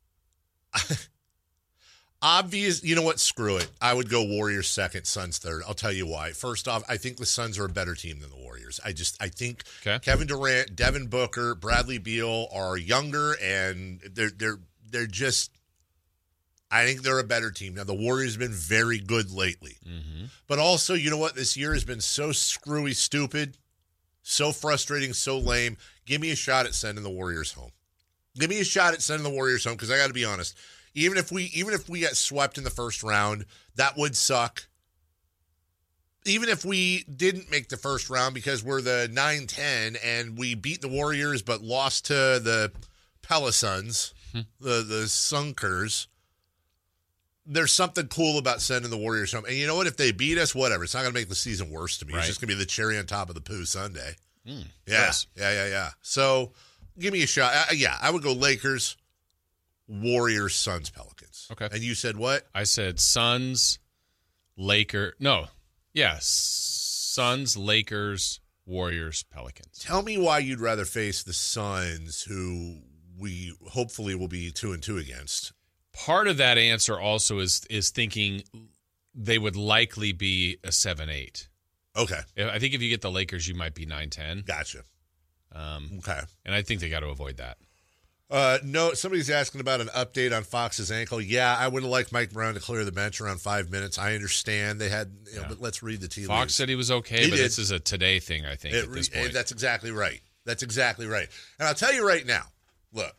Speaker 5: obvious, you know what? Screw it. I would go Warriors second, Suns third. I'll tell you why. First off, I think the Suns are a better team than the Warriors. I just, I think
Speaker 6: Okay.
Speaker 5: Kevin Durant, Devin Booker, Bradley Beal are younger, and they're they're they're just. I think they're a better team. Now, the Warriors have been very good lately.
Speaker 6: Mm-hmm.
Speaker 5: But also, you know what? This year has been so screwy stupid, so frustrating, so lame. Give me a shot at sending the Warriors home. Give me a shot at sending the Warriors home, because I got to be honest. Even if we even if we get swept in the first round, that would suck. Even if we didn't make the first round because we're the nine ten and we beat the Warriors but lost to the Pelicans,
Speaker 6: Hmm.
Speaker 5: the, the Sunkers, there's something cool about sending the Warriors home. And you know what? If they beat us, whatever. It's not going to make the season worse to me.
Speaker 6: Right.
Speaker 5: It's just going to be the cherry on top of the poo Sunday.
Speaker 6: Mm,
Speaker 5: Yeah,
Speaker 6: yes.
Speaker 5: yeah, yeah, yeah. So give me a shot. Uh, yeah, I would go Lakers, Warriors, Suns, Pelicans.
Speaker 6: Okay.
Speaker 5: And you said what?
Speaker 6: I said Suns, Laker. No. Yeah. Suns, Lakers, Warriors, Pelicans.
Speaker 5: Tell me why you'd rather face the Suns, who we hopefully will be two and two against.
Speaker 6: Part of that answer also is is thinking they would likely be a seven eight.
Speaker 5: Okay.
Speaker 6: I think if you get the Lakers, you might be nine ten.
Speaker 5: Gotcha.
Speaker 6: Um,
Speaker 5: Okay.
Speaker 6: and I think they got to avoid that.
Speaker 5: Uh, no, somebody's asking about an update on Fox's ankle. Yeah, I would have liked Mike Brown to clear the bench around five minutes. I understand they had, you know,
Speaker 6: Yeah.
Speaker 5: but let's read the tea
Speaker 6: Fox
Speaker 5: leaves.
Speaker 6: said he was okay,
Speaker 5: He
Speaker 6: but
Speaker 5: did.
Speaker 6: this is a today thing, I think,
Speaker 5: It
Speaker 6: at this
Speaker 5: re-
Speaker 6: point.
Speaker 5: That's exactly right. That's exactly right. And I'll tell you right now, look,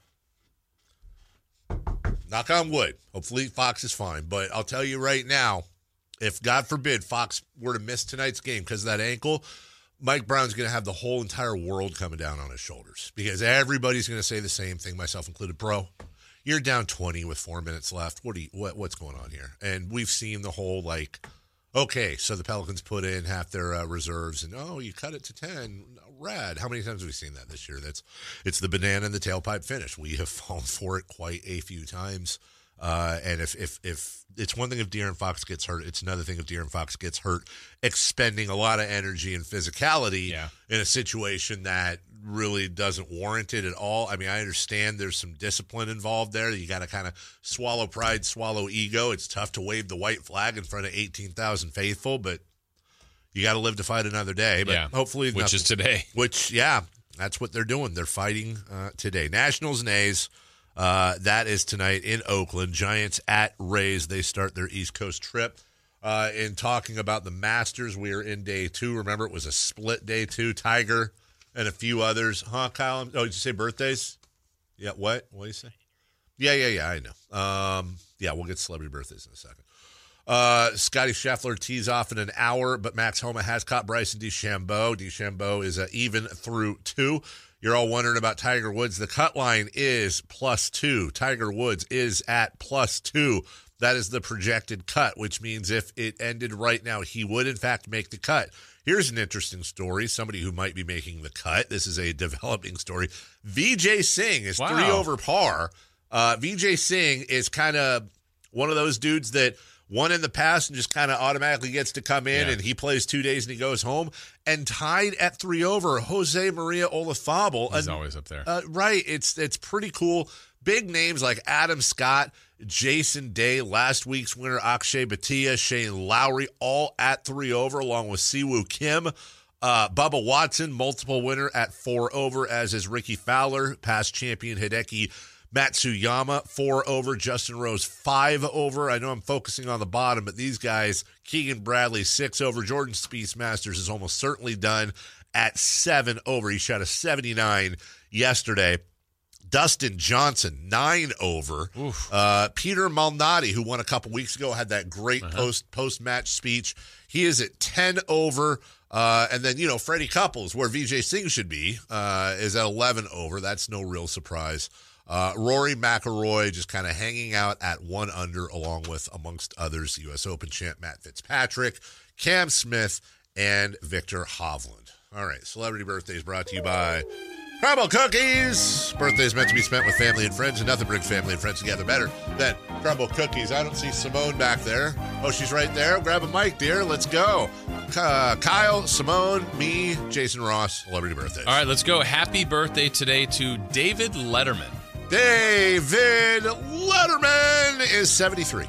Speaker 5: knock on wood. Hopefully Fox is fine. But I'll tell you right now, if God forbid Fox were to miss tonight's game because of that ankle, Mike Brown's going to have the whole entire world coming down on his shoulders because everybody's going to say the same thing, myself included. Bro, you're down twenty with four minutes left. What do you, what, what's going on here? And we've seen the whole like, Okay, so the Pelicans put in half their uh, reserves, and oh, you cut it to ten. Rad. How many times have we seen that this year? That's it's the banana in the tailpipe finish. We have fallen for it quite a few times. Uh, and if, if if it's one thing if De'Aaron Fox gets hurt, it's another thing if De'Aaron Fox gets hurt, expending a lot of energy and physicality
Speaker 6: yeah.
Speaker 5: in a situation that really doesn't warrant it at all. I mean, I understand there's some discipline involved there. You got to kind of swallow pride, swallow ego. It's tough to wave the white flag in front of eighteen thousand faithful, but you got to live to fight another day. But
Speaker 6: yeah.
Speaker 5: hopefully,
Speaker 6: which
Speaker 5: nothing,
Speaker 6: is today.
Speaker 5: Which, yeah, that's what they're doing. They're fighting uh, today. Nationals and A's. Uh, that is tonight in Oakland. Giants at Rays. They start their East Coast trip. Uh, in talking about the Masters, we are in day two. Remember, it was a split day two. Tiger and a few others. Huh, Kyle? Oh, did you say birthdays? Yeah, what? What did you say? Yeah, yeah, yeah, I know. Um, yeah, we'll get celebrity birthdays in a second. Uh, Scotty Scheffler tees off in an hour, but Max Homa has caught Bryson DeChambeau. DeChambeau is uh, even through two. You're all wondering about Tiger Woods. The cut line is plus two. Tiger Woods is at plus two. That is the projected cut, which means if it ended right now, he would, in fact, make the cut. Here's an interesting story. Somebody who might be making the cut. This is a developing story. Vijay Singh is
Speaker 6: wow.
Speaker 5: three over par. Uh, Vijay Singh is kind of one of those dudes that won in the past and just kind of automatically gets to come in,
Speaker 6: yeah.
Speaker 5: and he plays two days and he goes home. And tied at three over, Jose Maria Olazabal.
Speaker 6: He's
Speaker 5: uh,
Speaker 6: always up there.
Speaker 5: Uh, right. It's it's pretty cool. Big names like Adam Scott, Jason Day, last week's winner Akshay Bhatia, Shane Lowry, all at three over, along with Siwoo Kim. Uh, Bubba Watson, multiple winner at four over, as is Ricky Fowler, past champion Hideki Matsuyama, four over. Justin Rose, five over. I know I'm focusing on the bottom, but these guys, Keegan Bradley, six over. Jordan Spieth Masters is almost certainly done at seven over. He shot a seventy-nine yesterday. Dustin Johnson, nine over. Uh, Peter Malnati, who won a couple weeks ago, had that great uh-huh. post post match speech. He is at ten over. Uh, and then, you know, Freddie Couples, where Vijay Singh should be, uh, is at eleven over. That's no real surprise. Uh, Rory McIlroy just kind of hanging out at one under, along with, amongst others, U S Open champ Matt Fitzpatrick, Cam Smith, and Victor Hovland. All right, celebrity birthdays brought to you by Crumble Cookies. Birthdays meant to be spent with family and friends, and nothing brings family and friends together better than Crumble Cookies. I don't see Simone back there. Oh, she's right there. Grab a mic, dear. Let's go. Uh, Kyle, Simone, me, Jason Ross, celebrity birthdays.
Speaker 6: All right, let's go. Happy birthday today to David Letterman.
Speaker 5: David Letterman is seventy-three.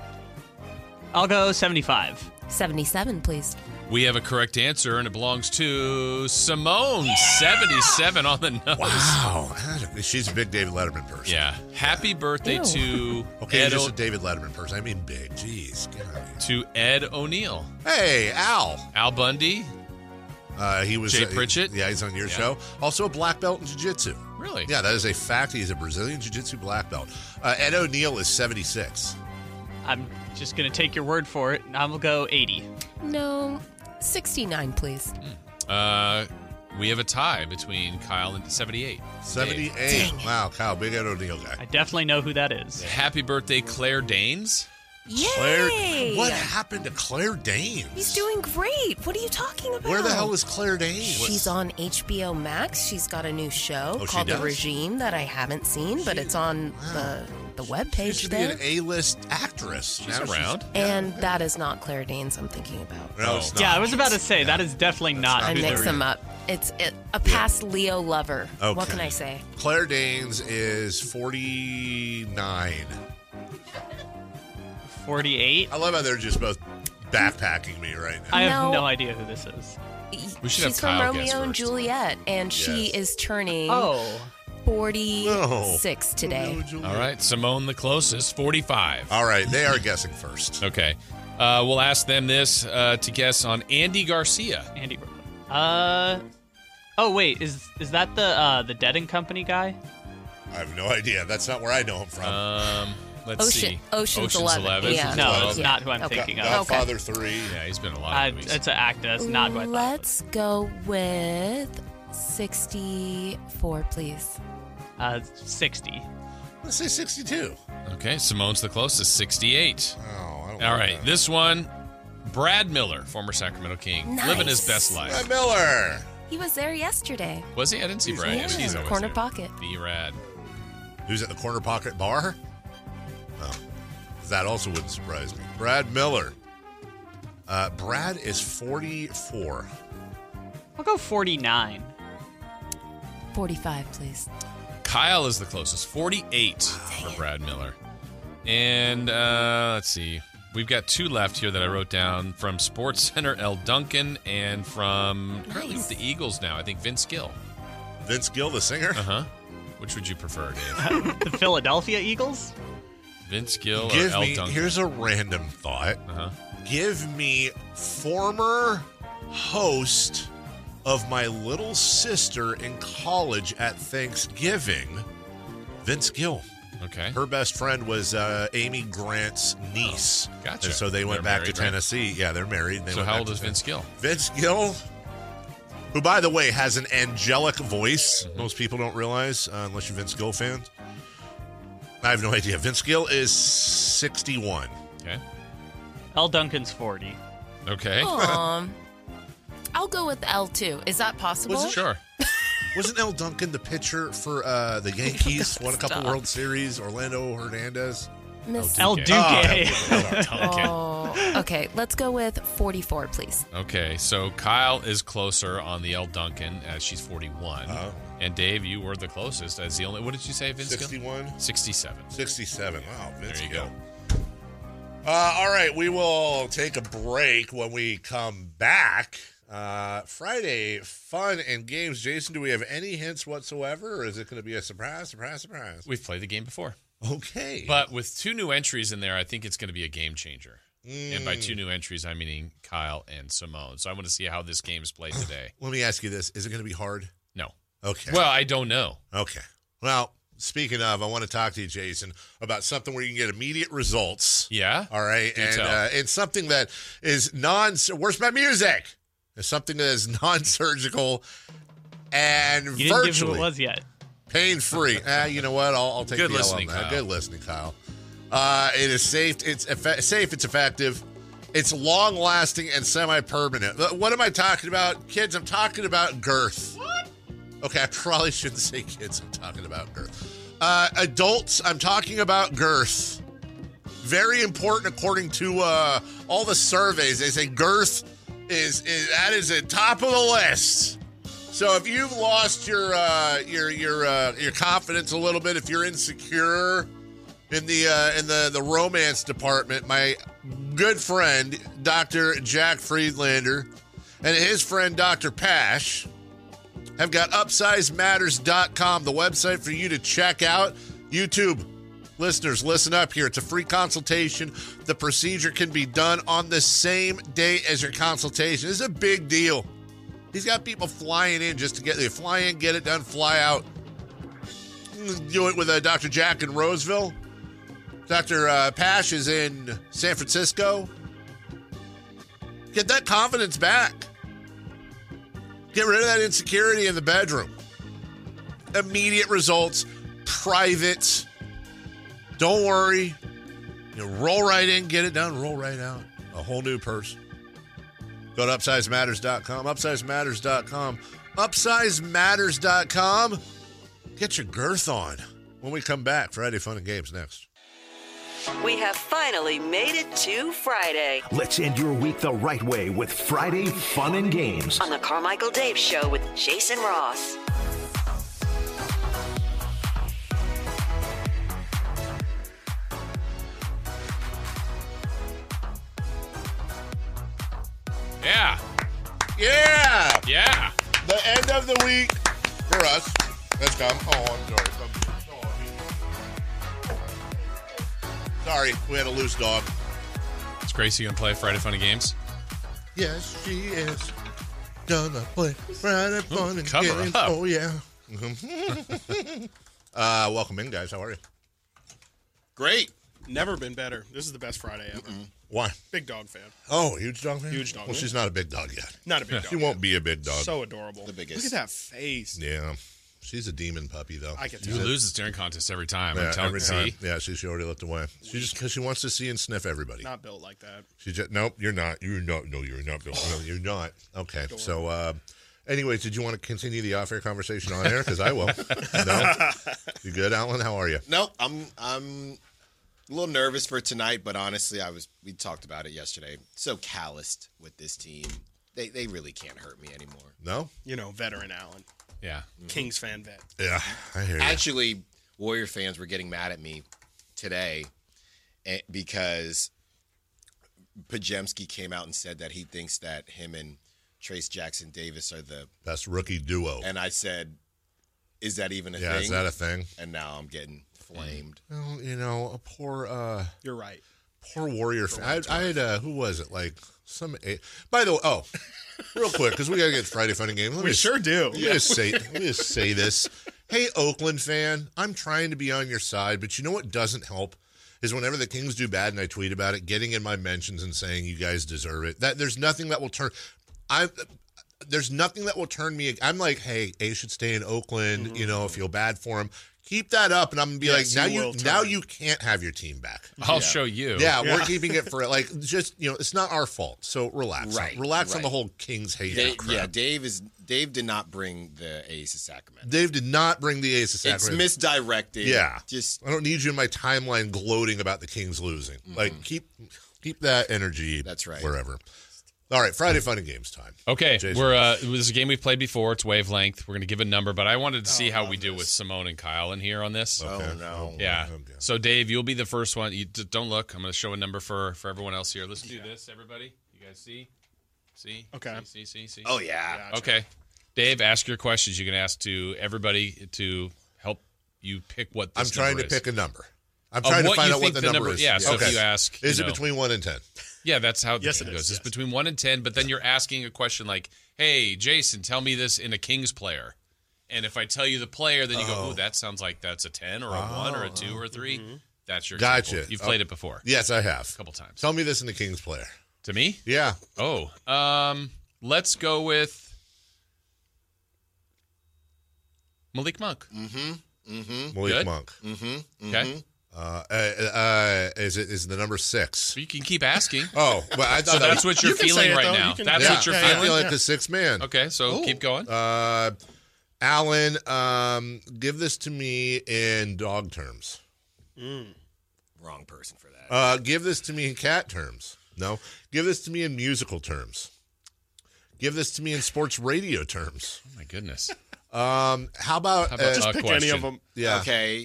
Speaker 10: I'll go seventy-five.
Speaker 11: seventy-seven, please.
Speaker 6: We have a correct answer, and it belongs to Simone, yeah! seventy-seven on the nose.
Speaker 5: Wow. She's a big David Letterman person.
Speaker 6: Yeah. Happy
Speaker 5: yeah.
Speaker 6: birthday
Speaker 11: Ew.
Speaker 6: to
Speaker 5: Okay,
Speaker 6: Ed
Speaker 5: just
Speaker 6: o-
Speaker 5: a David Letterman person. I mean big. Jeez. Get out of
Speaker 6: here. To Ed O'Neill.
Speaker 5: Hey, Al.
Speaker 6: Al Bundy.
Speaker 5: Uh, he was
Speaker 6: Jay
Speaker 5: uh,
Speaker 6: Pritchett.
Speaker 5: Yeah, he's on your
Speaker 6: yeah.
Speaker 5: show. Also a black belt in jiu-jitsu.
Speaker 6: Really?
Speaker 5: Yeah, that is a fact. He's a Brazilian jiu-jitsu black belt. Uh, Ed O'Neill is seventy-six.
Speaker 10: I'm just going to take your word for it. I'm going to go eighty.
Speaker 11: No, sixty-nine, please.
Speaker 6: Uh, we have a tie between Kyle and seventy-eight.
Speaker 5: seventy-eight. Wow, Kyle, big Ed O'Neill guy.
Speaker 10: I definitely know who that is.
Speaker 6: Happy birthday, Claire Danes.
Speaker 11: Yay!
Speaker 5: Claire, what happened to Claire Danes?
Speaker 11: He's doing great. What are you talking about?
Speaker 5: Where the hell is Claire Danes?
Speaker 11: She's on H B O Max. She's got a new show
Speaker 5: oh,
Speaker 11: called The Regime that I haven't seen, she, but it's on wow. the the webpage
Speaker 5: she
Speaker 11: there.
Speaker 5: She should be an A-list actress.
Speaker 6: She's now around.
Speaker 11: She's, and that is not Claire Danes I'm thinking about.
Speaker 5: No, it's not.
Speaker 10: Yeah, I was about to say, yeah. that is definitely not.
Speaker 11: I mix them up. It's it, a past yeah. Leo lover.
Speaker 5: Okay.
Speaker 11: What can I say?
Speaker 5: Claire Danes is forty-nine.
Speaker 10: forty-eight?
Speaker 5: I love how they're just both backpacking me right now.
Speaker 10: I have
Speaker 11: no,
Speaker 10: no idea who this is.
Speaker 6: We should
Speaker 11: She's
Speaker 6: have Kyle
Speaker 11: from Romeo and
Speaker 6: first.
Speaker 11: Juliet, and she
Speaker 5: yes.
Speaker 11: is turning
Speaker 10: oh.
Speaker 11: forty-six
Speaker 5: no.
Speaker 11: today.
Speaker 6: All right, Simone the closest, forty-five.
Speaker 5: All right, they are guessing first.
Speaker 6: Okay. Uh, we'll ask them this uh, to guess on Andy Garcia.
Speaker 10: Andy Uh Oh wait, is is that the uh, the Dead and Company guy?
Speaker 5: I have no idea. That's not where I know him from.
Speaker 6: Um Let's
Speaker 11: Ocean,
Speaker 6: see.
Speaker 11: Ocean's,
Speaker 6: Ocean's
Speaker 11: eleven.
Speaker 6: eleven.
Speaker 11: Yeah.
Speaker 10: No,
Speaker 6: eleven.
Speaker 10: it's not who I'm
Speaker 11: okay.
Speaker 10: thinking of.
Speaker 5: Godfather
Speaker 11: okay.
Speaker 5: three.
Speaker 6: Yeah, he's been in a lot
Speaker 10: Uh,
Speaker 6: of movies.
Speaker 10: it's an actor. That's not who I thought.
Speaker 11: Let's go with sixty-four, please.
Speaker 10: Uh, sixty.
Speaker 5: Let's say sixty-two.
Speaker 6: Okay, Simone's the closest, sixty-eight.
Speaker 5: Oh, I don't
Speaker 6: All
Speaker 5: know
Speaker 6: right,
Speaker 5: that.
Speaker 6: this one, Brad Miller, former Sacramento King,
Speaker 11: Nice.
Speaker 6: living his best life.
Speaker 5: Brad Miller.
Speaker 11: He was there yesterday.
Speaker 6: Was he? I didn't see Brad.
Speaker 11: Yeah,
Speaker 6: He's always
Speaker 11: corner
Speaker 6: there.
Speaker 11: pocket.
Speaker 6: Be rad.
Speaker 5: Who's at the Corner Pocket Bar? Oh, that also wouldn't surprise me. Brad Miller. Uh, Brad is forty-four.
Speaker 10: I'll go forty-nine.
Speaker 11: forty-five, please.
Speaker 6: Kyle is the closest, forty-eight for Brad Miller. And uh, let's see. We've got two left here that I wrote down from Sports Center, L. Duncan, and from currently with the Eagles now, I think Vince Gill.
Speaker 5: Vince Gill, the singer?
Speaker 6: Uh-huh. Which would you prefer, Dave?
Speaker 10: The Philadelphia Eagles?
Speaker 6: Vince Gill or
Speaker 5: Give
Speaker 6: L.
Speaker 5: me,
Speaker 6: Duncan?
Speaker 5: here's a random thought.
Speaker 6: Uh-huh.
Speaker 5: Give me former host of my little sister in college at Thanksgiving, Vince Gill.
Speaker 6: Okay.
Speaker 5: Her best friend was uh, Amy Grant's niece.
Speaker 6: Oh, gotcha.
Speaker 5: And so they went
Speaker 6: They're
Speaker 5: back
Speaker 6: married,
Speaker 5: to
Speaker 6: right?
Speaker 5: Tennessee. Yeah, they're married. They
Speaker 6: So
Speaker 5: went
Speaker 6: how
Speaker 5: back
Speaker 6: old
Speaker 5: to
Speaker 6: is Vince Gill?
Speaker 5: Vince Gill, who, by the way, has an angelic voice.
Speaker 6: Mm-hmm.
Speaker 5: Most people don't realize, uh, unless you're Vince Gill fans. I have no idea. Vince Gill is sixty-one.
Speaker 6: Okay.
Speaker 10: L. Duncan's forty.
Speaker 6: Okay.
Speaker 11: Um, I'll go with L two. Is that possible?
Speaker 5: Was it-
Speaker 6: Sure.
Speaker 5: Wasn't L. Duncan the pitcher for uh, the Yankees? Won a couple
Speaker 11: Stop.
Speaker 5: World Series. Orlando Hernandez.
Speaker 11: Miss-
Speaker 10: El
Speaker 6: Duque.
Speaker 10: Duque.
Speaker 11: Oh, okay. Let's go with forty-four, please.
Speaker 6: Okay, so Kyle is closer on the L. Duncan as she's forty-one.
Speaker 5: Uh-huh.
Speaker 6: And Dave, you were the closest as the only. What did you say, Vince? Gill?
Speaker 5: sixty-one?
Speaker 6: sixty-seven.
Speaker 5: sixty-seven. Wow, Vince
Speaker 6: There you
Speaker 5: Gill.
Speaker 6: go.
Speaker 5: Uh, all right, we will take a break. When we come back, uh, Friday fun and games. Jason, do we have any hints whatsoever, or is it going to be a surprise, surprise, surprise?
Speaker 6: We've played the game before.
Speaker 5: Okay.
Speaker 6: But with two new entries in there, I think it's going to be a game changer.
Speaker 5: Mm.
Speaker 6: And by two new entries, I'm meaning Kyle and Simone. So I want to see how this game is played today.
Speaker 5: Let me ask you this. Is it going to be hard?
Speaker 6: No.
Speaker 5: Okay.
Speaker 6: Well, I don't know.
Speaker 5: Okay. Well, speaking of, I want to talk to you, Jason, about something where you can get immediate results.
Speaker 6: Yeah?
Speaker 5: All right.
Speaker 6: Do
Speaker 5: and
Speaker 6: tell.
Speaker 5: uh, and something that is non where's my music? It's something that is non-surgical and
Speaker 10: You didn't give who
Speaker 5: virtually
Speaker 10: it was yet.
Speaker 5: pain-free. uh, you know what? I'll, I'll take
Speaker 6: Good
Speaker 5: the L
Speaker 6: listening,
Speaker 5: on that.
Speaker 6: Kyle.
Speaker 5: Good listening, Kyle. Uh, it is safe. It's effe- safe. It's effective. It's long-lasting and semi-permanent. Uh, What am I talking about? Kids, I'm talking about girth. What? Okay, I probably shouldn't say kids. I'm talking about girth. Uh, adults, I'm talking about girth. Very important according to uh, all the surveys. They say girth is, is that is at top of the list. So if you've lost your uh, your your uh, your confidence a little bit, if you're insecure in the uh, in the, the romance department, my good friend Doctor Jack Friedlander and his friend Doctor Pash have got upsize matters dot com, the website for you to check out. YouTube listeners, listen up here. It's a free consultation. The procedure can be done on the same day as your consultation. This is a big deal. He's got people flying in just to get, they fly in, get it done, fly out. Do it with uh, Doctor Jack in Roseville. Doctor Uh, Pash is in San Francisco. Get that confidence back. Get rid of that insecurity in the bedroom. Immediate results, private. Don't worry. You know, roll right in, get it done, roll right out. A whole new person. Go to upsize matters dot com, upsize matters dot com, upsize matters dot com. Get your girth on. When we come back, Friday Fun and Games next.
Speaker 4: We have finally made it to Friday
Speaker 1: Let's end your week the right way with Friday Fun and Games.
Speaker 4: on the Carmichael Dave Show with Jason Ross.
Speaker 6: Yeah.
Speaker 5: Yeah!
Speaker 6: Yeah.
Speaker 5: The end of the week for us. Let's come. Oh, I'm sorry. Sorry, we had a loose dog.
Speaker 6: Is Gracie going to play Friday Fun and Games?
Speaker 5: Yes, she is. Gonna play Friday Fun and
Speaker 6: cover
Speaker 5: Games.
Speaker 6: up.
Speaker 5: Oh, yeah. uh, welcome in, guys. How are you?
Speaker 12: Great. Never been better. This is the best Friday ever.
Speaker 5: Mm-mm. Why?
Speaker 12: Big dog fan.
Speaker 5: Oh, huge dog fan?
Speaker 12: Huge dog
Speaker 5: Well,
Speaker 12: fan.
Speaker 5: she's not a big dog yet.
Speaker 12: Not a big dog.
Speaker 5: She won't be a big dog.
Speaker 12: So adorable. The biggest. Look at that face.
Speaker 5: Yeah. She's a demon puppy, though.
Speaker 12: I can
Speaker 6: You
Speaker 12: tell.
Speaker 6: lose the staring contest every time.
Speaker 5: Yeah,
Speaker 6: I'm telling
Speaker 5: every
Speaker 6: you.
Speaker 5: time.
Speaker 6: See?
Speaker 5: Yeah, she, she already looked away. She just because she wants to see and sniff everybody.
Speaker 12: Not built like that.
Speaker 5: She just nope. You're not. You're not. No, you're not. Bill. No, you're not. Okay. So, uh, anyways, did you want to continue the off-air conversation on air? Because I will. No. You good, Alan? How are you?
Speaker 13: No, I'm. I'm a little nervous for tonight, but honestly, I was. We talked about it yesterday. So calloused with this team. They they really can't hurt me anymore.
Speaker 5: No.
Speaker 12: You know, veteran Allen.
Speaker 6: Yeah.
Speaker 12: Kings fan vet.
Speaker 5: Yeah, I hear you.
Speaker 13: Actually, Warrior fans were getting mad at me today eh, because Pajemski came out and said that he thinks that him and Trace Jackson Davis are the
Speaker 5: best rookie duo.
Speaker 13: And I said, is that even a
Speaker 5: yeah,
Speaker 13: thing?
Speaker 5: is that a thing?
Speaker 13: And now I'm getting flamed.
Speaker 5: Well, you know, a poor. Uh,
Speaker 12: You're right.
Speaker 5: Poor Warrior fan. I, I had. Uh, who was it? Like some. A- By the way, oh, real quick because we gotta get Friday Funny Game. Let
Speaker 12: We
Speaker 5: me
Speaker 12: sure do.
Speaker 5: Let me just say. Let me just say this. Hey, Oakland fan, I'm trying to be on your side, but you know what doesn't help is whenever the Kings do bad and I tweet about it, getting in my mentions and saying you guys deserve it. That there's nothing that will turn. I. There's nothing that will turn me. I'm like, hey, A should stay in Oakland. Mm-hmm. You know, feel bad for him. Keep that up, and I'm gonna be yes, like, now you, you now you can't have your team back.
Speaker 6: I'll
Speaker 5: yeah.
Speaker 6: show you.
Speaker 5: Yeah, yeah, we're keeping it for like just you know, it's not our fault. So relax,
Speaker 13: right?
Speaker 5: Relax
Speaker 13: right.
Speaker 5: on the whole Kings hate.
Speaker 13: Dave, yeah, Dave is Dave did not bring the Ace of Sacramento.
Speaker 5: Dave did not bring the Ace of Sacramento.
Speaker 13: It's misdirected.
Speaker 5: Yeah,
Speaker 13: just
Speaker 5: I don't need you in my timeline gloating about the Kings losing. Mm-hmm. Like keep keep that energy.
Speaker 13: That's right.
Speaker 5: Wherever. All right, Friday Fun and Games time.
Speaker 6: Okay,
Speaker 5: Jason.
Speaker 6: we're uh, this is a game we've played before. It's wavelength. We're going to give a number, but I wanted to see oh, how we this. do with Simone and Kyle in here on this.
Speaker 5: Okay.
Speaker 13: Oh no!
Speaker 6: Yeah.
Speaker 5: Okay.
Speaker 6: So Dave, you'll be the first one. You d- don't look. I'm going to show a number for for everyone else here. Let's do yeah. this, everybody. You guys see? See?
Speaker 12: Okay.
Speaker 6: See? See? See? see?
Speaker 13: Oh yeah.
Speaker 6: Gotcha. Okay. Dave, ask your questions. You can ask to everybody to help you pick what. This
Speaker 5: I'm trying
Speaker 6: number
Speaker 5: to
Speaker 6: is.
Speaker 5: pick a number. I'm trying to find out what the, the number, number is.
Speaker 6: Yeah. So
Speaker 5: okay.
Speaker 6: if you ask,
Speaker 5: is
Speaker 6: you
Speaker 5: it
Speaker 6: know,
Speaker 5: between one and ten?
Speaker 6: Yeah, that's how the
Speaker 12: yes,
Speaker 6: game
Speaker 12: it
Speaker 6: goes.
Speaker 12: is,
Speaker 6: It's
Speaker 12: yes.
Speaker 6: between one and ten, but then you're asking a question like, "Hey, Jason, tell me this in a Kings player." And if I tell you the player, then you oh. go, "Oh, that sounds like that's a ten or a oh. one or a two or a three." Mm-hmm. That's your
Speaker 5: gotcha.
Speaker 6: Example. You've played oh. it before.
Speaker 5: Yes, I have
Speaker 6: a couple times.
Speaker 5: Tell me this in the Kings player.
Speaker 6: To me?
Speaker 5: Yeah.
Speaker 6: Oh, um, let's go with Malik Monk.
Speaker 13: Mm-hmm. Mm-hmm.
Speaker 5: Malik
Speaker 6: Good?
Speaker 5: Monk.
Speaker 13: Mm-hmm. mm-hmm.
Speaker 6: Okay.
Speaker 5: Uh, uh, uh, is it is the number six?
Speaker 6: You can keep asking.
Speaker 5: Oh, well, I thought
Speaker 6: so
Speaker 5: that
Speaker 6: that's
Speaker 5: was,
Speaker 6: what you're
Speaker 12: you
Speaker 6: feeling
Speaker 12: it,
Speaker 6: right
Speaker 12: though.
Speaker 6: now.
Speaker 12: You can,
Speaker 6: that's
Speaker 5: yeah,
Speaker 6: what you're
Speaker 5: yeah,
Speaker 6: feeling.
Speaker 5: I feel like
Speaker 12: yeah.
Speaker 5: the sixth man.
Speaker 6: Okay, so
Speaker 12: Ooh.
Speaker 6: keep going.
Speaker 5: Uh, Alan, um, give this to me in dog terms.
Speaker 12: Mm.
Speaker 13: Wrong person for that.
Speaker 5: Uh, give this to me in cat terms. No, give this to me in musical terms. Give this to me in sports radio terms.
Speaker 6: Oh my goodness.
Speaker 5: Um, how about,
Speaker 6: how about
Speaker 5: uh,
Speaker 12: just
Speaker 6: uh,
Speaker 12: pick
Speaker 6: question.
Speaker 12: any of them?
Speaker 5: Yeah.
Speaker 13: Okay.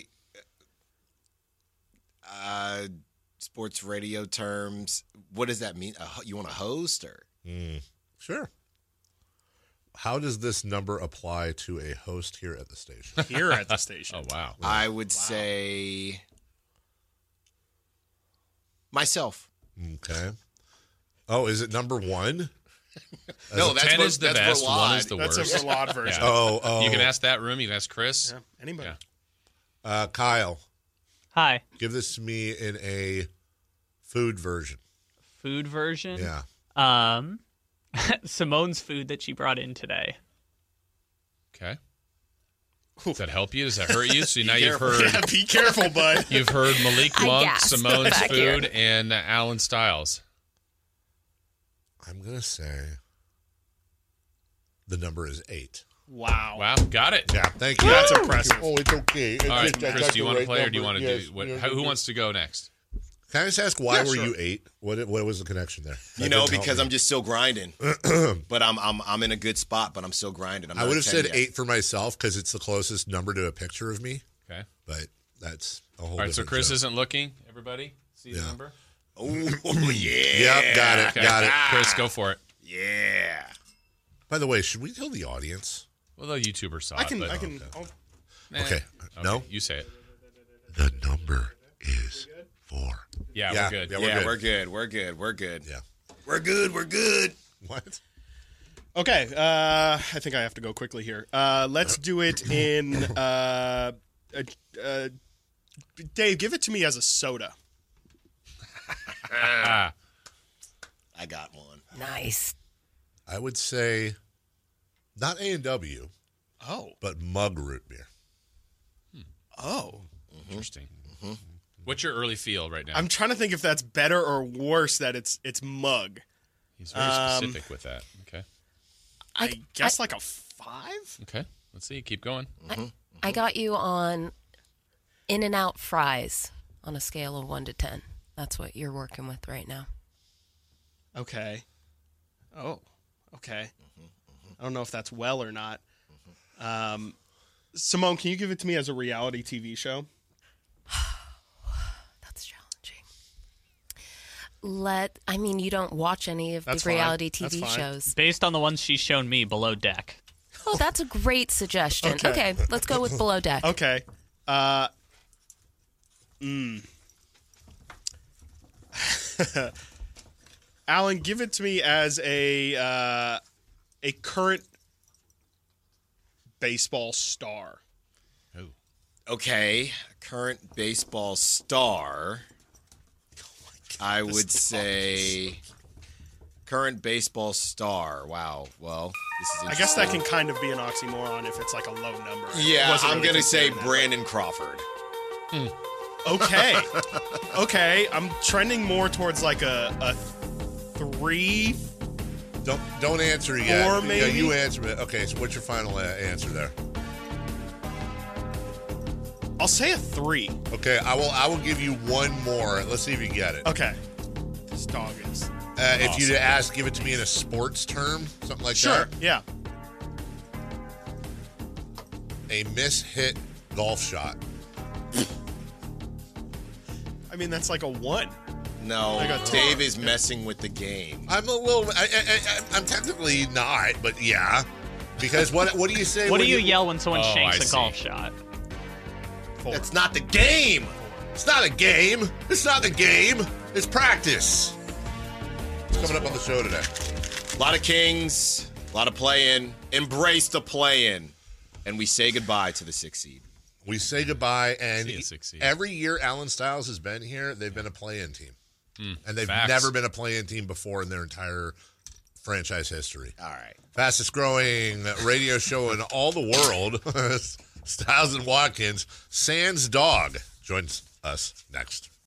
Speaker 13: Uh, sports radio terms. What does that mean? Uh, you want a host or?
Speaker 5: Mm, sure. How does this number apply to a host here at the station?
Speaker 12: Here at the station.
Speaker 6: Oh wow.
Speaker 13: I would
Speaker 12: wow.
Speaker 13: say myself.
Speaker 5: Okay. Oh, is it number one?
Speaker 13: No, that's
Speaker 6: ten
Speaker 13: what,
Speaker 6: is the
Speaker 13: that's
Speaker 6: best.
Speaker 13: Verlade.
Speaker 6: One is the
Speaker 12: That's
Speaker 6: worst.
Speaker 12: a Verlade version.
Speaker 6: Yeah.
Speaker 5: Oh, oh.
Speaker 6: You can ask that room. You can ask Chris.
Speaker 12: Yeah, anybody.
Speaker 6: Yeah.
Speaker 5: Uh, Kyle,
Speaker 10: Hi.
Speaker 5: give this to me in a food version.
Speaker 10: Food version?
Speaker 5: Yeah.
Speaker 10: Um, Simone's food that she brought in today.
Speaker 6: Okay. Does that help you? Does that hurt you? So now you've
Speaker 13: careful.
Speaker 6: heard.
Speaker 12: Yeah, be careful, bud.
Speaker 6: You've heard Malik
Speaker 11: I
Speaker 6: Monk,
Speaker 11: gasped
Speaker 6: Simone's
Speaker 11: back here.
Speaker 6: food, and uh, Alan Stiles.
Speaker 5: I'm going to say the number is eight.
Speaker 12: Wow.
Speaker 6: Wow, got it.
Speaker 5: Yeah, thank you.
Speaker 12: That's impressive.
Speaker 5: Oh, it's okay. It's
Speaker 6: All right,
Speaker 5: just- I
Speaker 6: Chris,
Speaker 5: got
Speaker 6: do you
Speaker 5: the
Speaker 6: want to
Speaker 5: right
Speaker 6: play or do you
Speaker 5: number.
Speaker 6: want to
Speaker 5: Yes,
Speaker 6: do what?
Speaker 5: yes,
Speaker 6: How, who
Speaker 5: yes.
Speaker 6: wants to go next?
Speaker 5: Can I just ask why
Speaker 12: Yeah,
Speaker 5: were
Speaker 12: sure.
Speaker 5: you eight? What what was the connection there?
Speaker 13: You
Speaker 5: That
Speaker 13: know,
Speaker 5: didn't help
Speaker 13: because
Speaker 5: me.
Speaker 13: I'm just still grinding. But I'm I'm I'm in a good spot, but I'm still grinding. I'm
Speaker 5: I
Speaker 13: not
Speaker 5: would have
Speaker 13: ten
Speaker 5: said
Speaker 13: yet.
Speaker 5: eight for myself because it's the closest number to a picture of me.
Speaker 6: Okay.
Speaker 5: But that's a whole
Speaker 6: All right, so
Speaker 5: different
Speaker 6: Chris
Speaker 5: joke.
Speaker 6: isn't looking. Everybody see the
Speaker 5: Yeah.
Speaker 6: number?
Speaker 13: Oh yeah.
Speaker 5: Yep, got it,
Speaker 6: Okay.
Speaker 5: got it.
Speaker 6: Chris, go for it.
Speaker 13: Yeah.
Speaker 5: By the way, should we tell the audience?
Speaker 6: Well, the YouTuber saw
Speaker 12: I
Speaker 6: it,
Speaker 12: can.
Speaker 6: but
Speaker 12: I can. I'll,
Speaker 6: Eh.
Speaker 5: Okay. No?
Speaker 6: You say it.
Speaker 5: The number is four.
Speaker 6: Yeah,
Speaker 5: Yeah.
Speaker 6: we're good.
Speaker 5: Yeah,
Speaker 13: Yeah,
Speaker 5: we're
Speaker 13: we're
Speaker 5: good.
Speaker 13: good. We're good. We're good.
Speaker 5: Yeah.
Speaker 13: We're good. We're good.
Speaker 5: What?
Speaker 12: okay. Uh, I think I have to go quickly here. Uh, let's do it in. Uh, uh, uh, Dave, give it to me as a soda.
Speaker 6: Ah,
Speaker 13: I got one.
Speaker 11: Nice.
Speaker 5: I would say not A and W.
Speaker 12: Oh.
Speaker 5: But mug root beer.
Speaker 12: Oh.
Speaker 6: Mm-hmm. Interesting. Mm-hmm. What's your early feel right now?
Speaker 12: I'm trying to think if that's better or worse that it's it's mug.
Speaker 6: He's very
Speaker 12: um,
Speaker 6: specific with that. Okay.
Speaker 12: I,
Speaker 11: I
Speaker 12: guess
Speaker 11: I,
Speaker 12: like a five?
Speaker 6: Okay. Let's see. Keep going.
Speaker 11: I, I got you on In-N-Out fries on a scale of one to ten. That's what you're working with right now.
Speaker 12: Okay. Oh, okay. I don't know if that's well or not. Um, Simone, can you give it to me as a reality T V show?
Speaker 11: That's challenging. Let I mean, you don't watch any of
Speaker 12: That's
Speaker 11: the
Speaker 12: fine.
Speaker 11: reality T V
Speaker 12: That's fine.
Speaker 11: shows.
Speaker 10: Based on the ones she's shown me, Below Deck.
Speaker 11: Oh, that's a great suggestion.
Speaker 12: Okay.
Speaker 11: Okay, let's go with Below Deck.
Speaker 12: Okay. Uh, mm. Alan, give it to me as a uh, a current baseball star.
Speaker 6: Oh.
Speaker 13: Okay, current baseball star. I would say current baseball star. Wow. Well, this is
Speaker 12: I guess that can kind of be an oxymoron if it's like a low number. I
Speaker 13: Yeah,
Speaker 12: wasn't
Speaker 13: I'm
Speaker 12: really
Speaker 13: gonna say
Speaker 12: considering that.
Speaker 13: Brandon Crawford.
Speaker 12: Okay. Okay, I'm trending more towards like a, a three.
Speaker 5: Don't don't answer yet.
Speaker 12: Or
Speaker 5: Yeah,
Speaker 12: maybe-
Speaker 5: you answer it. Okay, so what's your final uh, answer there?
Speaker 12: I'll say a three.
Speaker 5: Okay, I will I will give you one more. Let's see if you get it.
Speaker 12: Okay. This dog is.
Speaker 5: Uh, if
Speaker 12: awesome.
Speaker 5: you'd ask, give it to me in a sports term, something like
Speaker 12: Sure,
Speaker 5: that.
Speaker 12: yeah.
Speaker 5: A mishit golf shot.
Speaker 12: I mean, that's like a one.
Speaker 13: No,
Speaker 12: I got two.
Speaker 13: Dave is messing with the game.
Speaker 5: I'm a little. I, I, I, I'm technically not, but yeah. Because what what do you say?
Speaker 10: What
Speaker 5: when
Speaker 10: do you yell when someone
Speaker 6: Oh,
Speaker 10: shanks
Speaker 6: I
Speaker 10: a
Speaker 6: see.
Speaker 10: golf shot?
Speaker 5: It's not the game. It's not a game. It's not the game. It's practice. It's coming up on the show today.
Speaker 13: A lot of Kings, a lot of play-in. Embrace the play-in. And we say goodbye to the sixth seed.
Speaker 5: We say goodbye, and
Speaker 6: See you, six seed.
Speaker 5: every year Alan Styles has been here, they've been a play-in team.
Speaker 6: Mm,
Speaker 5: And they've
Speaker 6: facts.
Speaker 5: never been a play-in team before in their entire franchise history.
Speaker 13: All right.
Speaker 5: Fastest growing radio show in all the world, Styles and Watkins. Sans Dog joins us next.